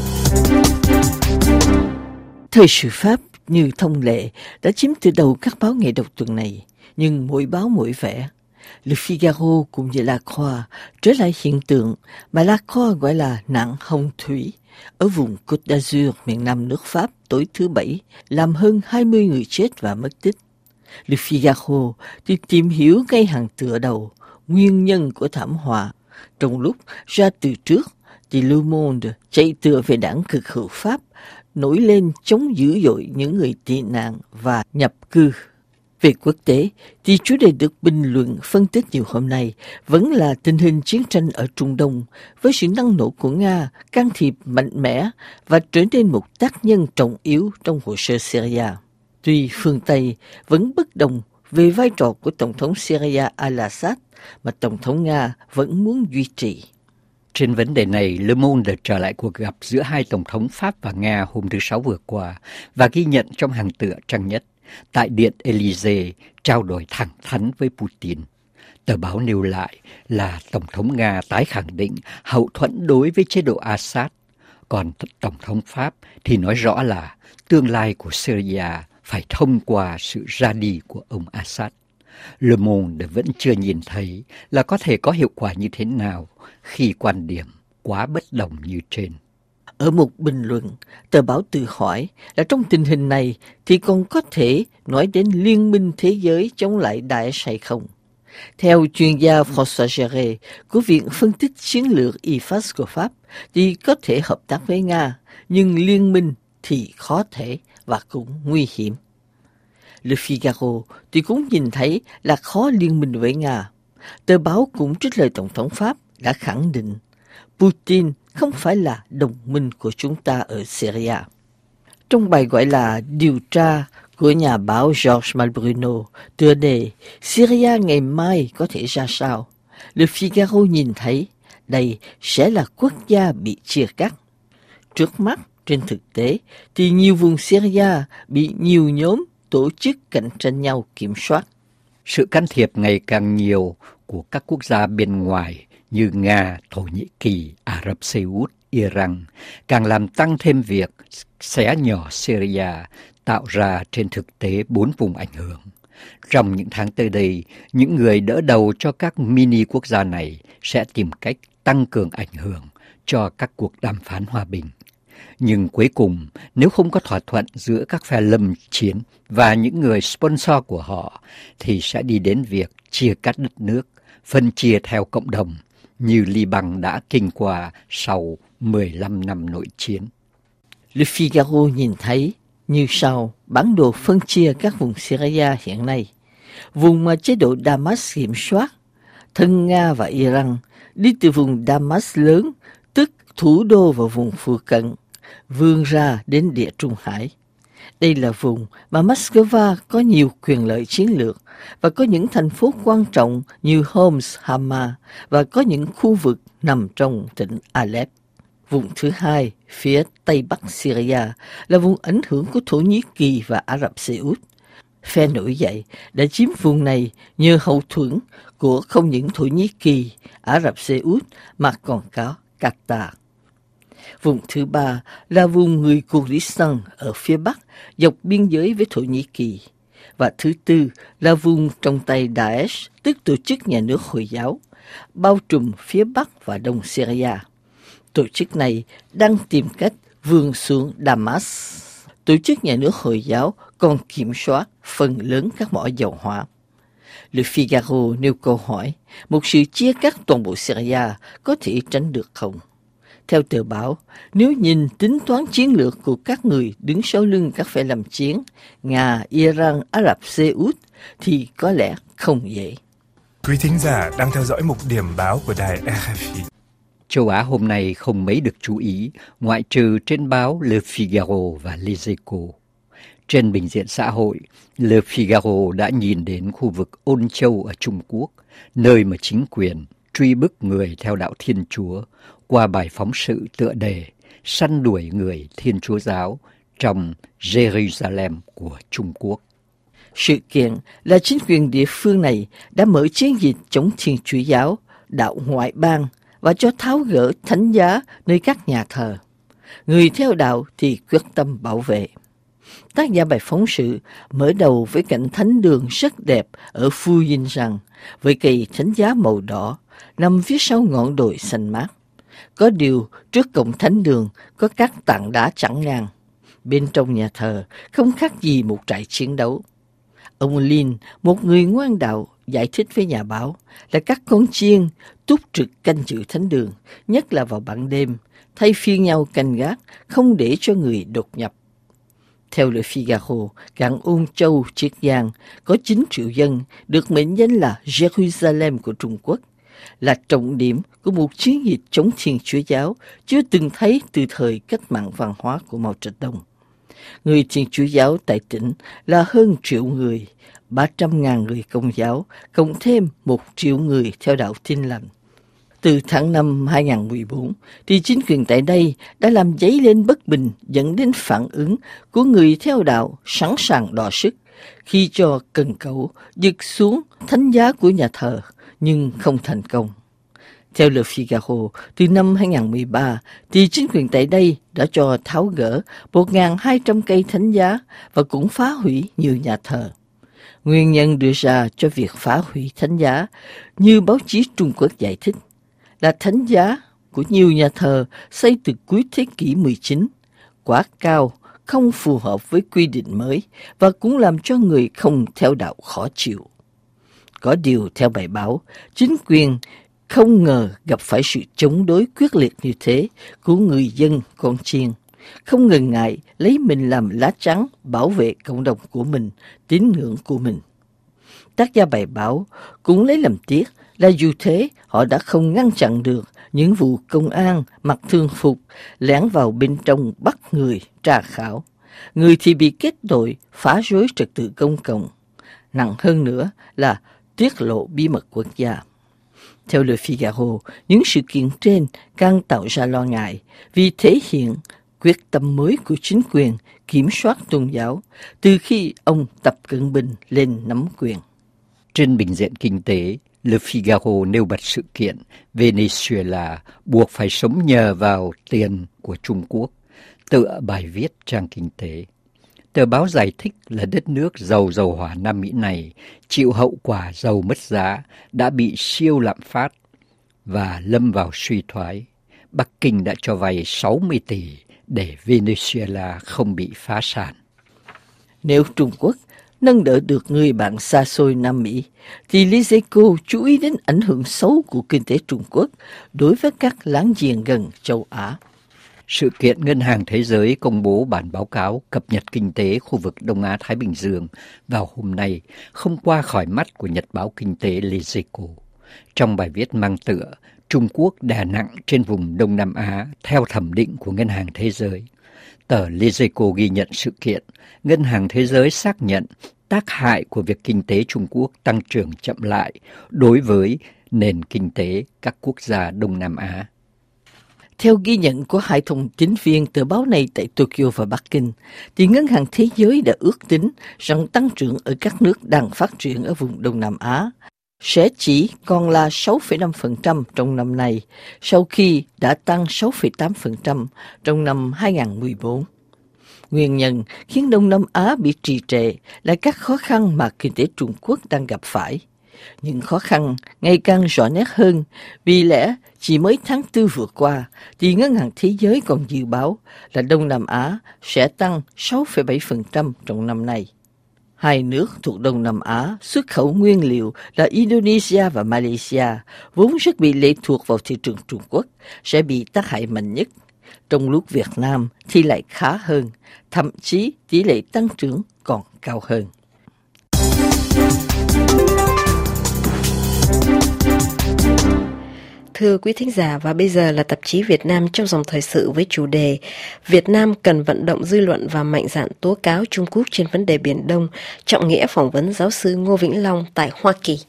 Thời sự Pháp như thông lệ đã chiếm từ đầu các báo ngày đầu tuần này, nhưng mỗi báo mỗi vẻ. Le Figaro cũng như La Croix trở lại hiện tượng mà La Croix gọi là nạn hồng thủy ở vùng Côte d'Azur miền Nam nước Pháp tối thứ Bảy, làm hơn 20 người chết và mất tích. Le Figaro thì tìm hiểu ngay hàng tựa đầu nguyên nhân của thảm họa, trong lúc ra từ trước thì Le Monde chạy tựa về đảng cực hữu Pháp nổi lên chống dữ dội những người tị nạn và nhập cư. Về quốc tế, thì chủ đề được bình luận phân tích nhiều hôm nay vẫn là tình hình chiến tranh ở Trung Đông, với sự năng nổ của Nga can thiệp mạnh mẽ và trở nên một tác nhân trọng yếu trong hồ sơ Syria. Tuy phương Tây vẫn bất đồng về vai trò của Tổng thống Syria al-Assad mà Tổng thống Nga vẫn muốn duy trì. Trên vấn đề này, Le Monde trở lại cuộc gặp giữa hai Tổng thống Pháp và Nga hôm thứ Sáu vừa qua và ghi nhận trong hàng tựa trang nhất, tại Điện Élysée trao đổi thẳng thắn với Putin. Tờ báo nêu lại là Tổng thống Nga tái khẳng định hậu thuẫn đối với chế độ Assad, còn Tổng thống Pháp thì nói rõ là tương lai của Syria phải thông qua sự ra đi của ông Assad. Le Monde vẫn chưa nhìn thấy là có thể có hiệu quả như thế nào khi quan điểm quá bất đồng như trên. Ở một bình luận, tờ báo tự hỏi là trong tình hình này thì còn có thể nói đến liên minh thế giới chống lại Daesh hay không? Theo chuyên gia François Géré của Viện Phân tích Chiến lược IFAS của Pháp thì có thể hợp tác với Nga, nhưng liên minh thì khó thể và cũng nguy hiểm. Le Figaro thì cũng nhìn thấy là khó liên minh với Nga. Tờ báo cũng trích lời Tổng thống Pháp đã khẳng định Putin không phải là đồng minh của chúng ta ở Syria. Trong bài gọi là điều tra của nhà báo Georges Malbruno, tựa đề Syria ngày mai có thể ra sao, Le Figaro nhìn thấy đây sẽ là quốc gia bị chia cắt. Trước mắt, trên thực tế, thì nhiều vùng Syria bị nhiều nhóm tổ chức cạnh tranh nhau kiểm soát. Sự can thiệp ngày càng nhiều của các quốc gia bên ngoài như Nga, Thổ Nhĩ Kỳ, Ả Rập Xê Út, Iran càng làm tăng thêm việc xé nhỏ Syria, tạo ra trên thực tế 4 vùng ảnh hưởng. Trong những tháng tới đây, những người đỡ đầu cho các mini quốc gia này sẽ tìm cách tăng cường ảnh hưởng cho các cuộc đàm phán hòa bình. Nhưng cuối cùng, nếu không có thỏa thuận giữa các phe lâm chiến và những người sponsor của họ, thì sẽ đi đến việc chia cắt đất nước, phân chia theo cộng đồng như Liban đã kinh qua sau 15 năm nội chiến. Le Figaro nhìn thấy như sau bản đồ phân chia các vùng Syria hiện nay. Vùng mà chế độ Damas kiểm soát, thân Nga và Iran, đi từ vùng Damas lớn, tức thủ đô và vùng phụ cận, vươn ra đến Địa Trung Hải. Đây là vùng mà Moscow có nhiều quyền lợi chiến lược và có những thành phố quan trọng như Homs, Hama và có những khu vực nằm trong tỉnh Aleppo. Vùng thứ hai, phía Tây Bắc Syria, là vùng ảnh hưởng của Thổ Nhĩ Kỳ và Ả Rập Xê Út. Phe nổi dậy đã chiếm vùng này nhờ hậu thuẫn của không những Thổ Nhĩ Kỳ, Ả Rập Xê Út mà còn có Qatar. Vùng thứ ba là vùng người Kurdistan ở phía Bắc, dọc biên giới với Thổ Nhĩ Kỳ. Và thứ tư là vùng trong tay Daesh, tức tổ chức nhà nước Hồi giáo, bao trùm phía Bắc và Đông Syria. Tổ chức này đang tìm cách vươn xuống Damas. Tổ chức nhà nước Hồi giáo còn kiểm soát phần lớn các mỏ dầu hỏa. Le Figaro nêu câu hỏi, một sự chia cắt toàn bộ Syria có thể tránh được không? Theo tờ báo, nếu nhìn tính toán chiến lược của các người đứng sau lưng các phe làm chiến, Nga, Iran, Ả Rập Xê Út, thì có lẽ không dễ. Quý thính giả đang theo dõi mục điểm báo của đài RFI. Châu Á hôm nay không mấy được chú ý, ngoại trừ trên báo Le Figaro và Les Echos. Trên bình diện xã hội, Le Figaro đã nhìn đến khu vực Ôn Châu ở Trung Quốc, nơi mà chính quyền truy bức người theo đạo Thiên Chúa qua bài phóng sự tựa đề săn đuổi người Thiên Chúa giáo trong Jerusalem của Trung Quốc. Sự kiện là chính quyền địa phương này đã mở chiến dịch chống Thiên Chúa giáo, đạo ngoại bang và cho tháo gỡ thánh giá nơi các nhà thờ. Người theo đạo thì quyết tâm bảo vệ. Tác giả bài phóng sự mở đầu với cảnh thánh đường rất đẹp ở Phu Dinh rằng với cây thánh giá màu đỏ nằm phía sau ngọn đồi xanh mát. Có điều trước cổng thánh đường có các tảng đá chẵn ngang. Bên trong nhà thờ không khác gì một trại chiến đấu. Ông Lin, một người ngoan đạo, giải thích với nhà báo là các con chiên túc trực canh giữ thánh đường, nhất là vào ban đêm, thay phiên nhau canh gác, không để cho người đột nhập. Theo Le Figaro, cảng Ôn Châu, Chiết Giang có 9 triệu dân, được mệnh danh là Jerusalem của Trung Quốc, là trọng điểm của một chiến dịch chống Thiên Chúa giáo chưa từng thấy từ thời cách mạng văn hóa của Mao Trạch-đông. Người Thiên Chúa giáo tại tỉnh là hơn 1 triệu người, 300.000 người Công giáo, cộng thêm 1 triệu người theo đạo Tin lành. Từ tháng 5 2014, thì chính quyền tại đây đã làm dấy lên bất bình dẫn đến phản ứng của người theo đạo sẵn sàng đọ sức khi cho cần cẩu giật xuống thánh giá của nhà thờ, nhưng không thành công. Theo Le Figaro, từ năm 2013, thì chính quyền tại đây đã cho tháo gỡ 1.200 cây thánh giá và cũng phá hủy nhiều nhà thờ. Nguyên nhân đưa ra cho việc phá hủy thánh giá, như báo chí Trung Quốc giải thích, là thánh giá của nhiều nhà thờ xây từ cuối thế kỷ 19, quá cao, không phù hợp với quy định mới và cũng làm cho người không theo đạo khó chịu. Có điều theo bài báo, chính quyền không ngờ gặp phải sự chống đối quyết liệt như thế của người dân con chiên, không ngần ngại lấy mình làm lá chắn bảo vệ cộng đồng của mình, tín ngưỡng của mình. Tác giả bài báo cũng lấy làm tiếc là dù thế họ đã không ngăn chặn được những vụ công an mặc thường phục lẻn vào bên trong bắt người tra khảo. Người thì bị kết tội phá rối trật tự công cộng. Nặng hơn nữa là tiết lộ bí mật quốc gia. Theo Le Figaro, những sự kiện trên càng tạo ra lo ngại vì thể hiện quyết tâm mới của chính quyền kiểm soát tôn giáo từ khi ông Tập Cận Bình lên nắm quyền. Trên bình diện kinh tế, Le Figaro nêu bật sự kiện Venezuela buộc phải sống nhờ vào tiền của Trung Quốc, tựa bài viết trang kinh tế. Tờ báo giải thích là đất nước giàu dầu hỏa Nam Mỹ này chịu hậu quả dầu mất giá, đã bị siêu lạm phát và lâm vào suy thoái. Bắc Kinh đã cho vay 60 tỷ để Venezuela không bị phá sản. Nếu Trung Quốc nâng đỡ được người bạn xa xôi Nam Mỹ, thì Lyseco chú ý đến ảnh hưởng xấu của kinh tế Trung Quốc đối với các láng giềng gần châu Á. Sự kiện Ngân hàng Thế giới công bố bản báo cáo cập nhật kinh tế khu vực Đông Á-Thái Bình Dương vào hôm nay không qua khỏi mắt của Nhật báo Kinh tế Lyseco. Trong bài viết mang tựa Trung Quốc đè nặng trên vùng Đông Nam Á theo thẩm định của Ngân hàng Thế giới, tờ Lyseco ghi nhận sự kiện Ngân hàng Thế giới xác nhận tác hại của việc kinh tế Trung Quốc tăng trưởng chậm lại đối với nền kinh tế các quốc gia Đông Nam Á. Theo ghi nhận của hai thông tín viên tờ báo này tại Tokyo và Bắc Kinh, thì Ngân hàng Thế giới đã ước tính rằng tăng trưởng ở các nước đang phát triển ở vùng Đông Nam Á sẽ chỉ còn là 6,5% trong năm nay, sau khi đã tăng 6,8% trong năm 2014. Nguyên nhân khiến Đông Nam Á bị trì trệ là các khó khăn mà kinh tế Trung Quốc đang gặp phải. Những khó khăn ngày càng rõ nét hơn, vì lẽ chỉ mới tháng 4 vừa qua, thì Ngân hàng Thế giới còn dự báo là Đông Nam Á sẽ tăng 6,7% trong năm nay. Hai nước thuộc Đông Nam Á xuất khẩu nguyên liệu là Indonesia và Malaysia, vốn rất bị lệ thuộc vào thị trường Trung Quốc, sẽ bị tác hại mạnh nhất. Trong lúc Việt Nam thì lại khá hơn, thậm chí tỷ lệ tăng trưởng còn cao hơn. Thưa quý thính giả, và bây giờ là tạp chí Việt Nam trong dòng thời sự với chủ đề Việt Nam cần vận động dư luận và mạnh dạn tố cáo Trung Quốc trên vấn đề Biển Đông. Trọng Nghĩa phỏng vấn giáo sư Ngô Vĩnh Long tại Hoa Kỳ.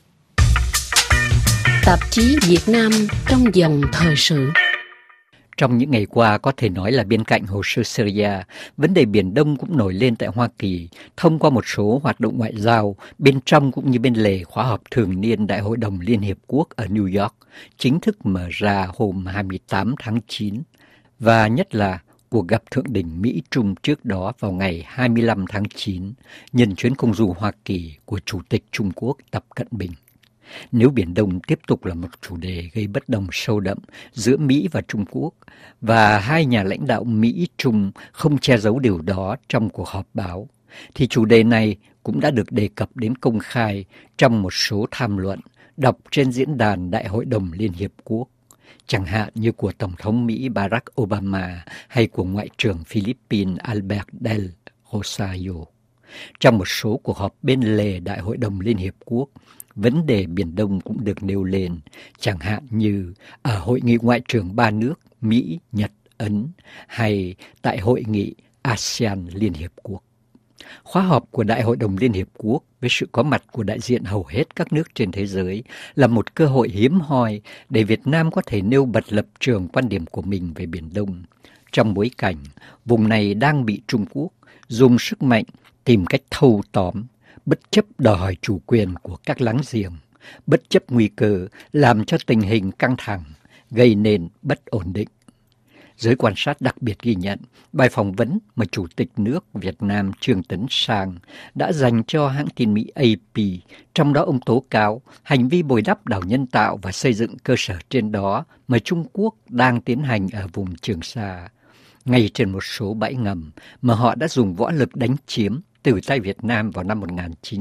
Tạp chí Việt Nam trong dòng thời sự. Trong những ngày qua, có thể nói là bên cạnh hồ sơ Syria, vấn đề Biển Đông cũng nổi lên tại Hoa Kỳ thông qua một số hoạt động ngoại giao bên trong cũng như bên lề khóa họp thường niên Đại hội đồng Liên Hiệp Quốc ở New York, chính thức mở ra hôm 28 tháng 9, và nhất là cuộc gặp thượng đỉnh Mỹ-Trung trước đó vào ngày 25 tháng 9, nhân chuyến công du Hoa Kỳ của Chủ tịch Trung Quốc Tập Cận Bình. Nếu Biển Đông tiếp tục là một chủ đề gây bất đồng sâu đậm giữa Mỹ và Trung Quốc, và hai nhà lãnh đạo Mỹ-Trung không che giấu điều đó trong cuộc họp báo, thì chủ đề này cũng đã được đề cập đến công khai trong một số tham luận đọc trên diễn đàn Đại hội đồng Liên Hiệp Quốc, chẳng hạn như của Tổng thống Mỹ Barack Obama hay của Ngoại trưởng Philippines Albert del Rosario. Trong một số cuộc họp bên lề Đại hội đồng Liên Hiệp Quốc, vấn đề Biển Đông cũng được nêu lên, chẳng hạn như ở Hội nghị Ngoại trưởng ba nước Mỹ, Nhật, Ấn hay tại Hội nghị ASEAN Liên Hiệp Quốc. Khóa họp của Đại hội đồng Liên Hiệp Quốc với sự có mặt của đại diện hầu hết các nước trên thế giới là một cơ hội hiếm hoi để Việt Nam có thể nêu bật lập trường quan điểm của mình về Biển Đông, trong bối cảnh vùng này đang bị Trung Quốc dùng sức mạnh tìm cách thâu tóm, bất chấp đòi hỏi chủ quyền của các láng giềng, bất chấp nguy cơ làm cho tình hình căng thẳng, gây nên bất ổn định. Giới quan sát đặc biệt ghi nhận bài phỏng vấn mà Chủ tịch nước Việt Nam Trương Tấn Sang đã dành cho hãng tin Mỹ AP, trong đó ông tố cáo hành vi bồi đắp đảo nhân tạo và xây dựng cơ sở trên đó mà Trung Quốc đang tiến hành ở vùng Trường Sa, ngay trên một số bãi ngầm mà họ đã dùng võ lực đánh chiếm từ tay Việt Nam vào năm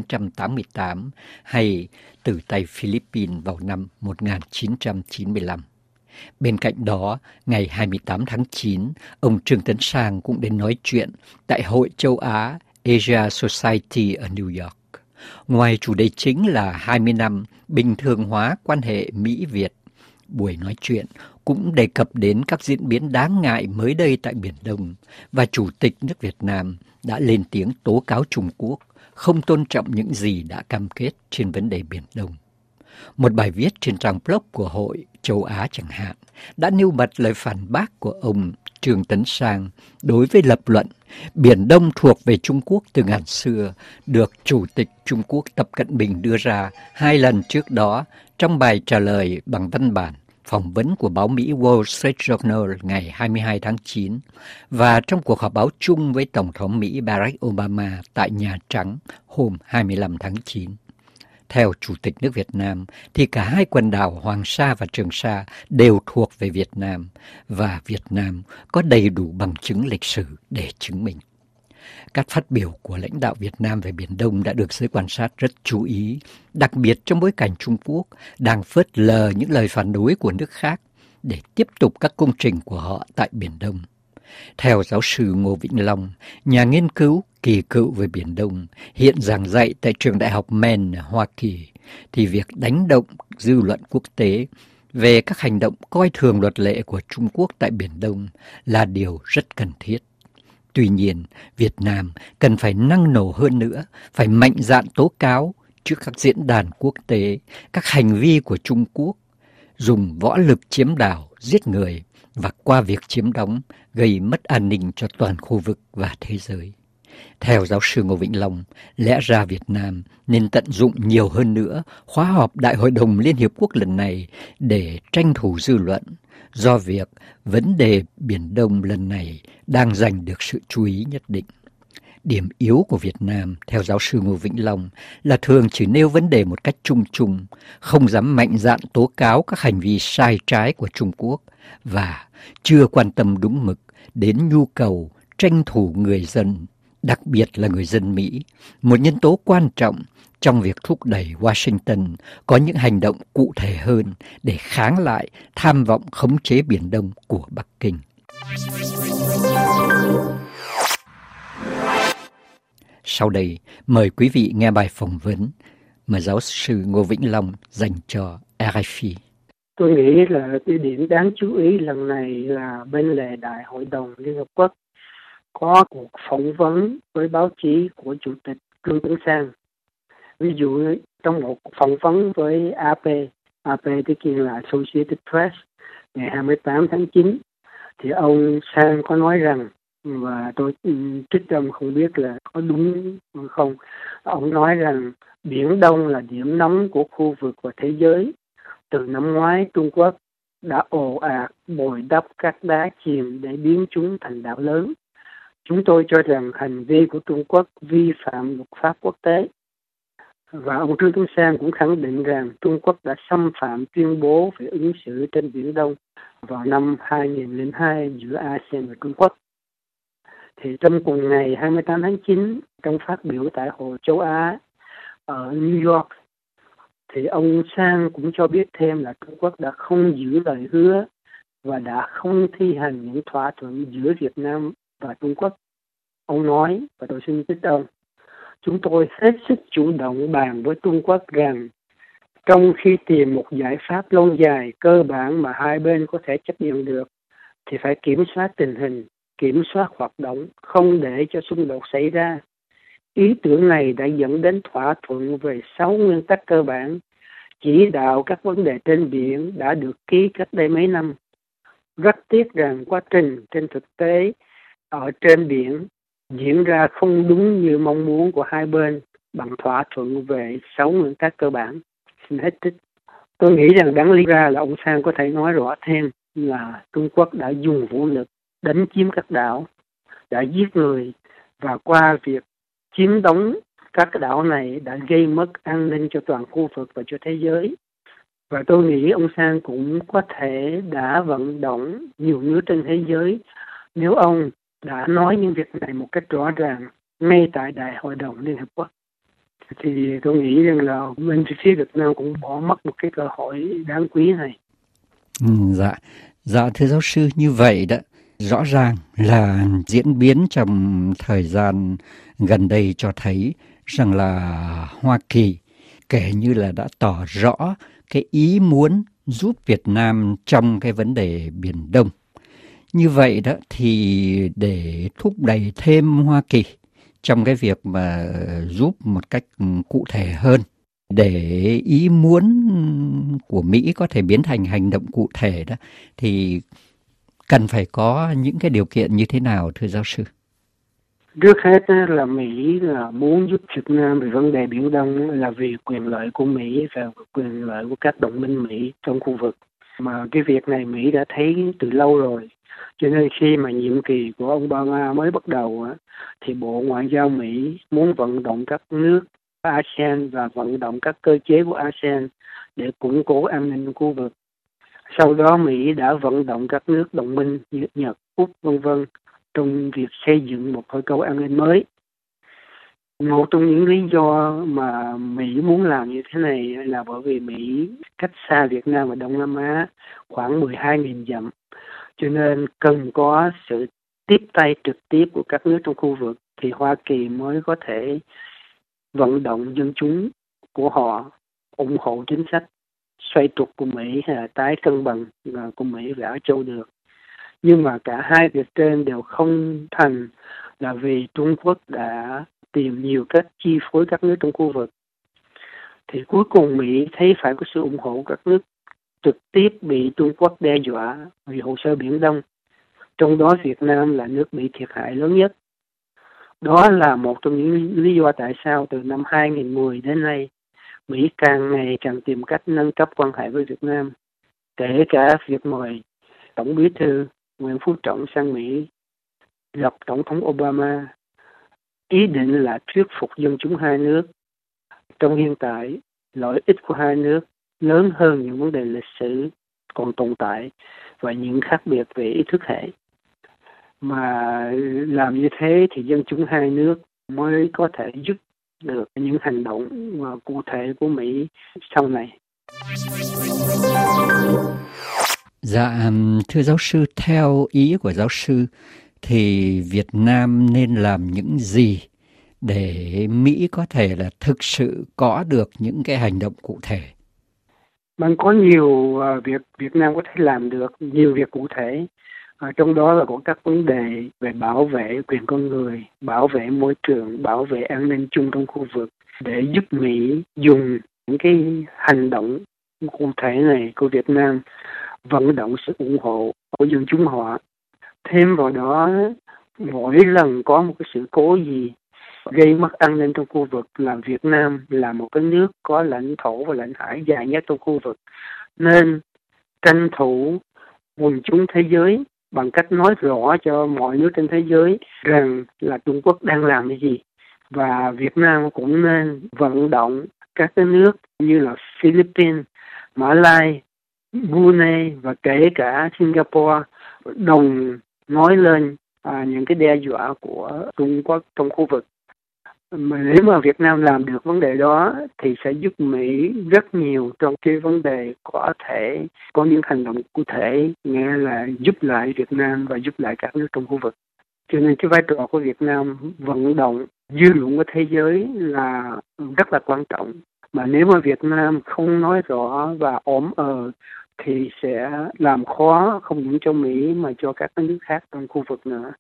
1988 hay từ tay Philippines vào năm 1995. Bên cạnh đó, ngày 28 tháng 9, ông Trương Tấn Sang cũng đến nói chuyện tại Hội châu Á Asia Society ở New York. Ngoài chủ đề chính là 20 năm bình thường hóa quan hệ Mỹ-Việt, buổi nói chuyện cũng đề cập đến các diễn biến đáng ngại mới đây tại Biển Đông, và Chủ tịch nước Việt Nam đã lên tiếng tố cáo Trung Quốc không tôn trọng những gì đã cam kết trên vấn đề Biển Đông. Một bài viết trên trang blog của Hội châu Á chẳng hạn đã nêu bật lời phản bác của ông Trương Tấn Sang đối với lập luận Biển Đông thuộc về Trung Quốc từ ngàn xưa, được Chủ tịch Trung Quốc Tập Cận Bình đưa ra 2 lần trước đó trong bài trả lời bằng văn bản phỏng vấn của báo Mỹ Wall Street Journal ngày 22 tháng 9 và trong cuộc họp báo chung với Tổng thống Mỹ Barack Obama tại Nhà Trắng hôm 25 tháng 9. Theo Chủ tịch nước Việt Nam, thì cả hai quần đảo Hoàng Sa và Trường Sa đều thuộc về Việt Nam, và Việt Nam có đầy đủ bằng chứng lịch sử để chứng minh. Các phát biểu của lãnh đạo Việt Nam về Biển Đông đã được giới quan sát rất chú ý, đặc biệt trong bối cảnh Trung Quốc đang phớt lờ những lời phản đối của nước khác để tiếp tục các công trình của họ tại Biển Đông. Theo giáo sư Ngô Vĩnh Long, nhà nghiên cứu kỳ cựu về Biển Đông, hiện giảng dạy tại trường đại học Maine, Hoa Kỳ, thì việc đánh động dư luận quốc tế về các hành động coi thường luật lệ của Trung Quốc tại Biển Đông là điều rất cần thiết. Tuy nhiên, Việt Nam cần phải năng nổ hơn nữa, phải mạnh dạn tố cáo trước các diễn đàn quốc tế các hành vi của Trung Quốc, dùng võ lực chiếm đảo, giết người và qua việc chiếm đóng gây mất an ninh cho toàn khu vực và thế giới. Theo giáo sư Ngô Vĩnh Long, lẽ ra Việt Nam nên tận dụng nhiều hơn nữa khóa họp Đại hội đồng Liên Hiệp Quốc lần này để tranh thủ dư luận, do việc vấn đề Biển Đông lần này đang giành được sự chú ý nhất định. Điểm yếu của Việt Nam, theo giáo sư Ngô Vĩnh Long, là thường chỉ nêu vấn đề một cách chung chung, không dám mạnh dạn tố cáo các hành vi sai trái của Trung Quốc và chưa quan tâm đúng mực đến nhu cầu tranh thủ người dân, đặc biệt là người dân Mỹ, một nhân tố quan trọng trong việc thúc đẩy Washington có những hành động cụ thể hơn để kháng lại tham vọng khống chế Biển Đông của Bắc Kinh. Sau đây, mời quý vị nghe bài phỏng vấn mà giáo sư Ngô Vĩnh Long dành cho RFI. Tôi nghĩ là cái điểm đáng chú ý lần này là bên lề Đại hội đồng Liên Hợp Quốc có cuộc phỏng vấn với báo chí của Chủ tịch Trương Tấn Sang. Ví dụ trong một phỏng vấn với AP tức là Associated Press ngày 28 tháng 9, thì ông Sang có nói rằng, và tôi trích âm không biết là có đúng không, ông nói rằng Biển Đông là điểm nóng của khu vực và thế giới. Từ năm ngoái, Trung Quốc đã ồ ạt bồi đắp các đá chìm để biến chúng thành đảo lớn. Chúng tôi cho rằng hành vi của Trung Quốc vi phạm luật pháp quốc tế. Và ông Trương Tấn Sang cũng khẳng định rằng Trung Quốc đã xâm phạm tuyên bố về ứng xử trên Biển Đông vào năm 2002 giữa ASEAN và Trung Quốc. Thì trong cùng ngày 28 tháng 9, trong phát biểu tại Hội Châu Á ở New York, thì ông Sang cũng cho biết thêm là Trung Quốc đã không giữ lời hứa và đã không thi hành những thỏa thuận giữa Việt Nam và Trung Quốc. Ông nói, và tôi xin trích ông, chúng tôi hết sức chủ động bàn với Trung Quốc rằng trong khi tìm một giải pháp lâu dài cơ bản mà hai bên có thể chấp nhận được, thì phải kiểm soát tình hình, kiểm soát hoạt động, không để cho xung đột xảy ra. Ý tưởng này đã dẫn đến thỏa thuận về 6 nguyên tắc cơ bản, chỉ đạo các vấn đề trên biển đã được ký cách đây mấy năm. Rất tiếc rằng quá trình trên thực tế ở trên biển diễn ra không đúng như mong muốn của hai bên bằng thỏa thuận về 6 nguyên tắc cơ bản. Xin hết trích. Tôi nghĩ rằng đáng lý ra là ông Sang có thể nói rõ thêm là Trung Quốc đã dùng vũ lực đánh chiếm các đảo, đã giết người, và qua việc chiếm đóng các cái đảo này đã gây mất an ninh cho toàn khu vực và cho thế giới. Và tôi nghĩ ông Sang cũng có thể đã vận động nhiều nước trên thế giới nếu ông đã nói những việc này một cách rõ ràng ngay tại Đại hội đồng Liên Hợp Quốc. Thì tôi nghĩ rằng là bên phía Việt Nam cũng bỏ mất một cái cơ hội đáng quý này. Dạ thưa giáo sư, như vậy đó, rõ ràng là diễn biến trong thời gian gần đây cho thấy rằng là Hoa Kỳ kể như là đã tỏ rõ cái ý muốn giúp Việt Nam trong cái vấn đề Biển Đông. Như vậy đó thì để thúc đẩy thêm Hoa Kỳ trong cái việc mà giúp một cách cụ thể hơn, để ý muốn của Mỹ có thể biến thành hành động cụ thể đó, thì cần phải có những cái điều kiện như thế nào thưa giáo sư? Trước hết là Mỹ là muốn giúp Việt Nam về vấn đề Biển Đông là vì quyền lợi của Mỹ và quyền lợi của các đồng minh Mỹ trong khu vực. Mà cái việc này Mỹ đã thấy từ lâu rồi. Cho nên khi mà nhiệm kỳ của ông Obama mới bắt đầu thì Bộ Ngoại giao Mỹ muốn vận động các nước ASEAN và vận động các cơ chế của ASEAN để củng cố an ninh khu vực. Sau đó Mỹ đã vận động các nước đồng minh như Nhật, Úc, v.v. trong việc xây dựng một khối cầu an ninh mới. Một trong những lý do mà Mỹ muốn làm như thế này là bởi vì Mỹ cách xa Việt Nam và Đông Nam Á khoảng 12.000 dặm, cho nên cần có sự tiếp tay trực tiếp của các nước trong khu vực thì Hoa Kỳ mới có thể vận động dân chúng của họ ủng hộ chính sách xoay trục của Mỹ hay là tái cân bằng của Mỹ về Á Châu được. Nhưng mà cả hai việc trên đều không thành là vì Trung Quốc đã tìm nhiều cách chi phối các nước trong khu vực. Thì cuối cùng Mỹ thấy phải có sự ủng hộ các nước trực tiếp bị Trung Quốc đe dọa vì hồ sơ Biển Đông. Trong đó Việt Nam là nước bị thiệt hại lớn nhất. Đó là một trong những lý do tại sao từ năm 2010 đến nay, Mỹ càng ngày càng tìm cách nâng cấp quan hệ với Việt Nam, kể cả việc mời Tổng bí thư Nguyễn Phú Trọng sang Mỹ gặp Tổng thống Obama, ý định là thuyết phục dân chúng hai nước. Trong hiện tại, lợi ích của hai nước lớn hơn những vấn đề lịch sử còn tồn tại và những khác biệt về ý thức hệ. Mà làm như thế thì dân chúng hai nước mới có thể giúp được những hành động cụ thể của Mỹ sau này. Dạ, thưa giáo sư, theo ý của giáo sư thì Việt Nam nên làm những gì để Mỹ có thể là thực sự có được những cái hành động cụ thể? Có nhiều việc Việt Nam có thể làm được, nhiều việc cụ thể. Trong đó là có các vấn đề về bảo vệ quyền con người, bảo vệ môi trường, bảo vệ an ninh chung trong khu vực để giúp Mỹ dùng những cái hành động cụ thể này của Việt Nam vận động sự ủng hộ của dân chúng họ. Thêm vào đó, mỗi lần có một cái sự cố gì gây mất an ninh trong khu vực là Việt Nam là một cái nước có lãnh thổ và lãnh hải dài nhất trong khu vực, nên tranh thủ quần chúng thế giới bằng cách nói rõ cho mọi nước trên thế giới rằng là Trung Quốc đang làm cái gì. Và Việt Nam cũng nên vận động các cái nước như là Philippines, Mã Lai, Brunei và kể cả Singapore đồng nói lên những cái đe dọa của Trung Quốc trong khu vực. Mà nếu mà Việt Nam làm được vấn đề đó thì sẽ giúp Mỹ rất nhiều trong cái vấn đề có thể có những hành động cụ thể, nghĩa là giúp lại Việt Nam và giúp lại các nước trong khu vực. Cho nên cái vai trò của Việt Nam vận động dư luận của thế giới là rất là quan trọng. Mà nếu mà Việt Nam không nói rõ và ổm thì sẽ làm khó không những cho Mỹ mà cho các nước khác trong khu vực nữa.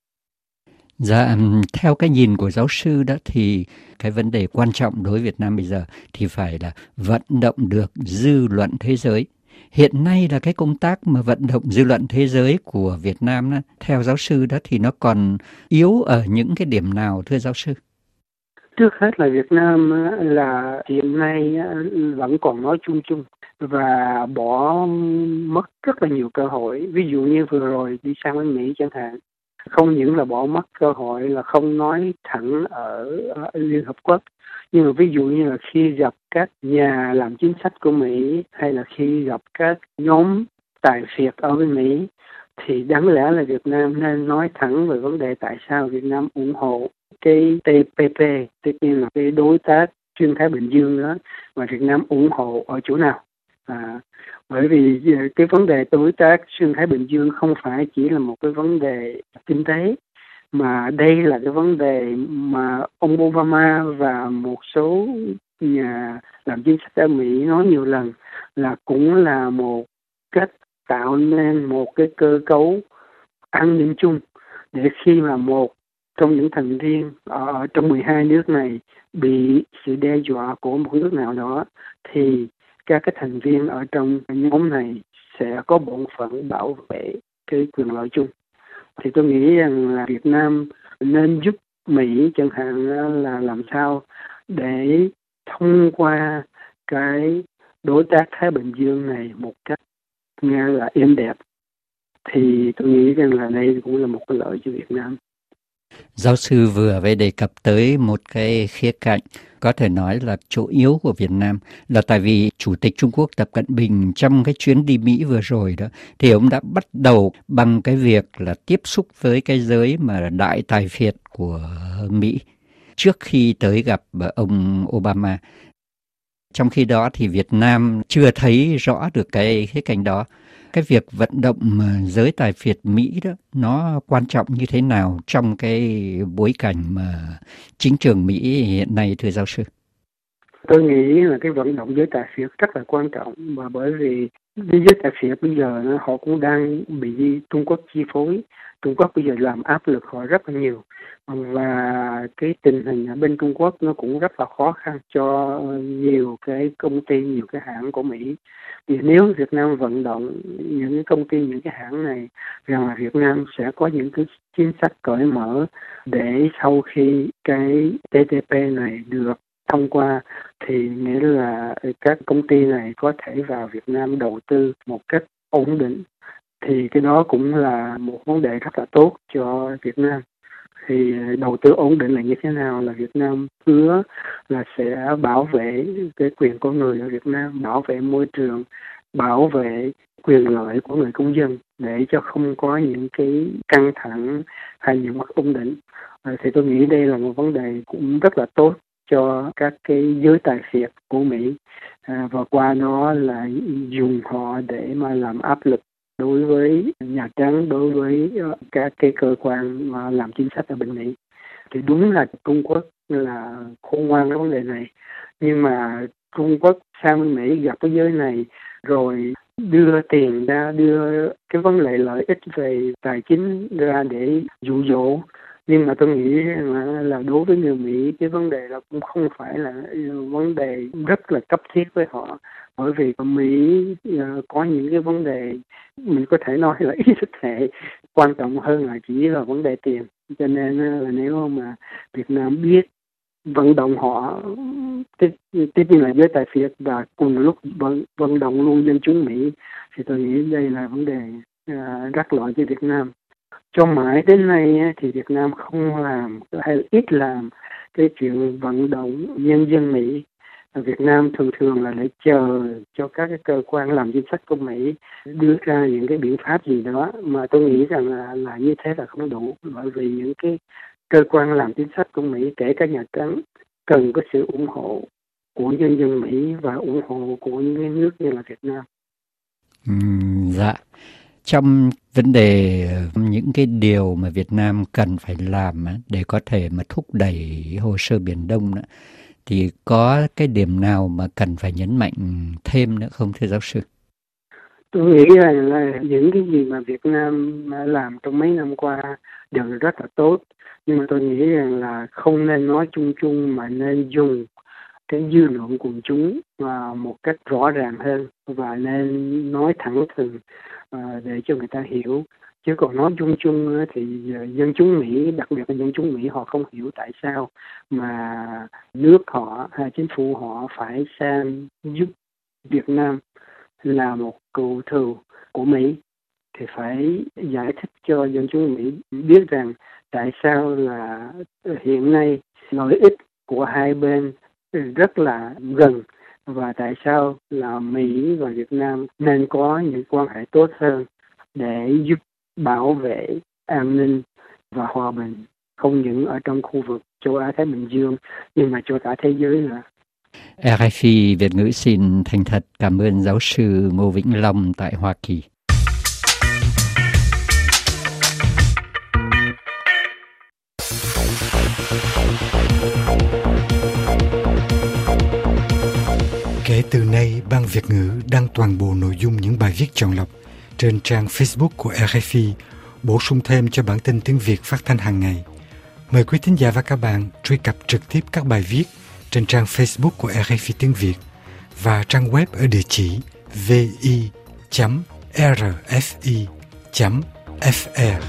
Dạ, theo cái nhìn của giáo sư đó thì cái vấn đề quan trọng đối với Việt Nam bây giờ thì phải là vận động được dư luận thế giới. Hiện nay là cái công tác mà vận động dư luận thế giới của Việt Nam đó, theo giáo sư đó thì nó còn yếu ở những cái điểm nào thưa giáo sư? Trước hết là Việt Nam là hiện nay vẫn còn nói chung chung và bỏ mất rất là nhiều cơ hội. Ví dụ như vừa rồi đi sang bên Mỹ chẳng hạn, không những là bỏ mất cơ hội là không nói thẳng ở Liên Hợp Quốc, nhưng mà ví dụ như là khi gặp các nhà làm chính sách của Mỹ hay là khi gặp các nhóm tài phiệt ở bên Mỹ thì đáng lẽ là Việt Nam nên nói thẳng về vấn đề tại sao Việt Nam ủng hộ cái TPP, tức là cái đối tác xuyên Thái Bình Dương đó, mà Việt Nam ủng hộ ở chỗ nào. Bởi vì cái vấn đề đối tác xuyên Thái Bình Dương không phải chỉ là một cái vấn đề kinh tế, mà đây là cái vấn đề mà ông Obama và một số nhà làm chính sách ở Mỹ nói nhiều lần là cũng là một cách tạo nên một cái cơ cấu an ninh chung để khi mà một trong những thành viên ở trong 12 nước này bị sự đe dọa của một nước nào đó thì các cái thành viên ở trong nhóm này sẽ có bổn phận bảo vệ cái quyền lợi chung. Thì tôi nghĩ rằng là Việt Nam nên giúp Mỹ chẳng hạn là làm sao để thông qua cái đối tác Thái Bình Dương này một cách nghe là êm đẹp. Thì tôi nghĩ rằng là đây cũng là một cái lợi cho Việt Nam. Giáo sư vừa mới đề cập tới một cái khía cạnh có thể nói là chỗ yếu của Việt Nam, là tại vì Chủ tịch Trung Quốc Tập Cận Bình trong cái chuyến đi Mỹ vừa rồi đó, thì ông đã bắt đầu bằng cái việc là tiếp xúc với cái giới mà đại tài phiệt của Mỹ trước khi tới gặp ông Obama. Trong khi đó thì Việt Nam chưa thấy rõ được cái khía cạnh đó. Cái việc vận động giới tài phiệt Mỹ đó, nó quan trọng như thế nào trong cái bối cảnh mà chính trường Mỹ hiện nay, thưa giáo sư? Tôi nghĩ là cái vận động giới tài phiệt rất là quan trọng, và bởi vì giới tài phiệt bây giờ họ cũng đang bị Trung Quốc chi phối. Trung Quốc bây giờ làm áp lực họ rất là nhiều, và cái tình hình ở bên Trung Quốc nó cũng rất là khó khăn cho nhiều cái công ty, nhiều cái hãng của Mỹ. Vì nếu Việt Nam vận động những cái công ty, những cái hãng này rằng là Việt Nam sẽ có những cái chính sách cởi mở để sau khi cái TPP này được thông qua thì nghĩa là các công ty này có thể vào Việt Nam đầu tư một cách ổn định, thì cái đó cũng là một vấn đề rất là tốt cho Việt Nam. Thì đầu tư ổn định là như thế nào? Là Việt Nam hứa là sẽ bảo vệ cái quyền con người ở Việt Nam, bảo vệ môi trường, bảo vệ quyền lợi của người công dân để cho không có những cái căng thẳng hay những mất ổn định. Thì tôi nghĩ đây là một vấn đề cũng rất là tốt cho các cái giới tài phiệt của Mỹ, và qua đó là dùng họ để mà làm áp lực đối với Nhà Trắng, đối với các cái cơ quan mà làm chính sách ở bên Mỹ. Thì đúng là Trung Quốc là khôn ngoan cái vấn đề này, nhưng mà Trung Quốc sang bên Mỹ gặp cái giới này rồi đưa tiền ra, đưa cái vấn đề lợi ích về tài chính ra để dụ dỗ. Nhưng mà tôi nghĩ là đối với người Mỹ cái vấn đề là cũng không phải là vấn đề rất là cấp thiết với họ, bởi vì Mỹ có những cái vấn đề mình có thể nói là ý thức hệ quan trọng hơn là chỉ là vấn đề tiền. Cho nên là nếu mà Việt Nam biết vận động họ tiếp như là giới tài phiệt và cùng lúc vận động luôn dân chúng Mỹ, thì tôi nghĩ đây là vấn đề rất lợi cho Việt Nam. Cho mãi đến nay thì Việt Nam không làm hay ít làm cái chuyện vận động nhân dân Mỹ. Việt Nam thường là để chờ cho các cái cơ quan làm chính sách của Mỹ đưa ra những cái biện pháp gì đó, mà tôi nghĩ rằng là như thế là không đủ, bởi vì những cái cơ quan làm chính sách của Mỹ, kể cả Nhà Trắng, cần có sự ủng hộ của nhân dân Mỹ và ủng hộ của những nước như là Việt Nam. Dạ. Trong vấn đề những cái điều mà Việt Nam cần phải làm để có thể mà thúc đẩy hồ sơ Biển Đông đó, thì có cái điểm nào mà cần phải nhấn mạnh thêm nữa không thưa giáo sư? Tôi nghĩ là những cái gì mà Việt Nam làm trong mấy năm qua đều rất là tốt, nhưng mà tôi nghĩ rằng là không nên nói chung chung mà nên dùng cái dư luận quần chúng một cách rõ ràng hơn, và nên nói thẳng thừng để cho người ta hiểu. Chứ còn nói chung chung thì dân chúng Mỹ, đặc biệt là dân chúng Mỹ, họ không hiểu tại sao mà nước họ hay chính phủ họ phải sang giúp Việt Nam là một cựu thù của Mỹ. Thì phải giải thích cho dân chúng Mỹ biết rằng tại sao là hiện nay lợi ích của hai bên rất là gần, và tại sao là Mỹ và Việt Nam nên có những quan hệ tốt hơn để giúp bảo vệ an ninh và hòa bình, không những ở trong khu vực châu Á-Thái Bình Dương, nhưng mà cho cả thế giới nữa. RFI Việt ngữ xin thành thật cảm ơn giáo sư Ngô Vĩnh Long tại Hoa Kỳ. Kể từ nay, Ban Việt ngữ đăng toàn bộ nội dung những bài viết chọn lọc trên trang Facebook của RFI, bổ sung thêm cho bản tin tiếng Việt phát thanh hàng ngày. Mời quý thính giả và các bạn truy cập trực tiếp các bài viết trên trang Facebook của RFI tiếng Việt và trang web ở địa chỉ vi.rfi.fr.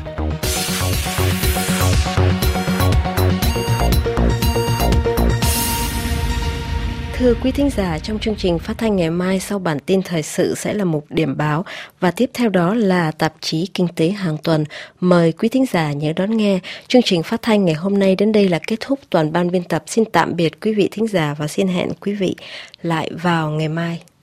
thưa quý thính giả, trong chương trình phát thanh ngày mai sau bản tin thời sự sẽ là mục điểm báo và tiếp theo đó là tạp chí Kinh tế hàng tuần. Mời quý thính giả nhớ đón nghe. Chương trình phát thanh ngày hôm nay đến đây là kết thúc. Toàn ban biên tập xin tạm biệt quý vị thính giả và xin hẹn quý vị lại vào ngày mai.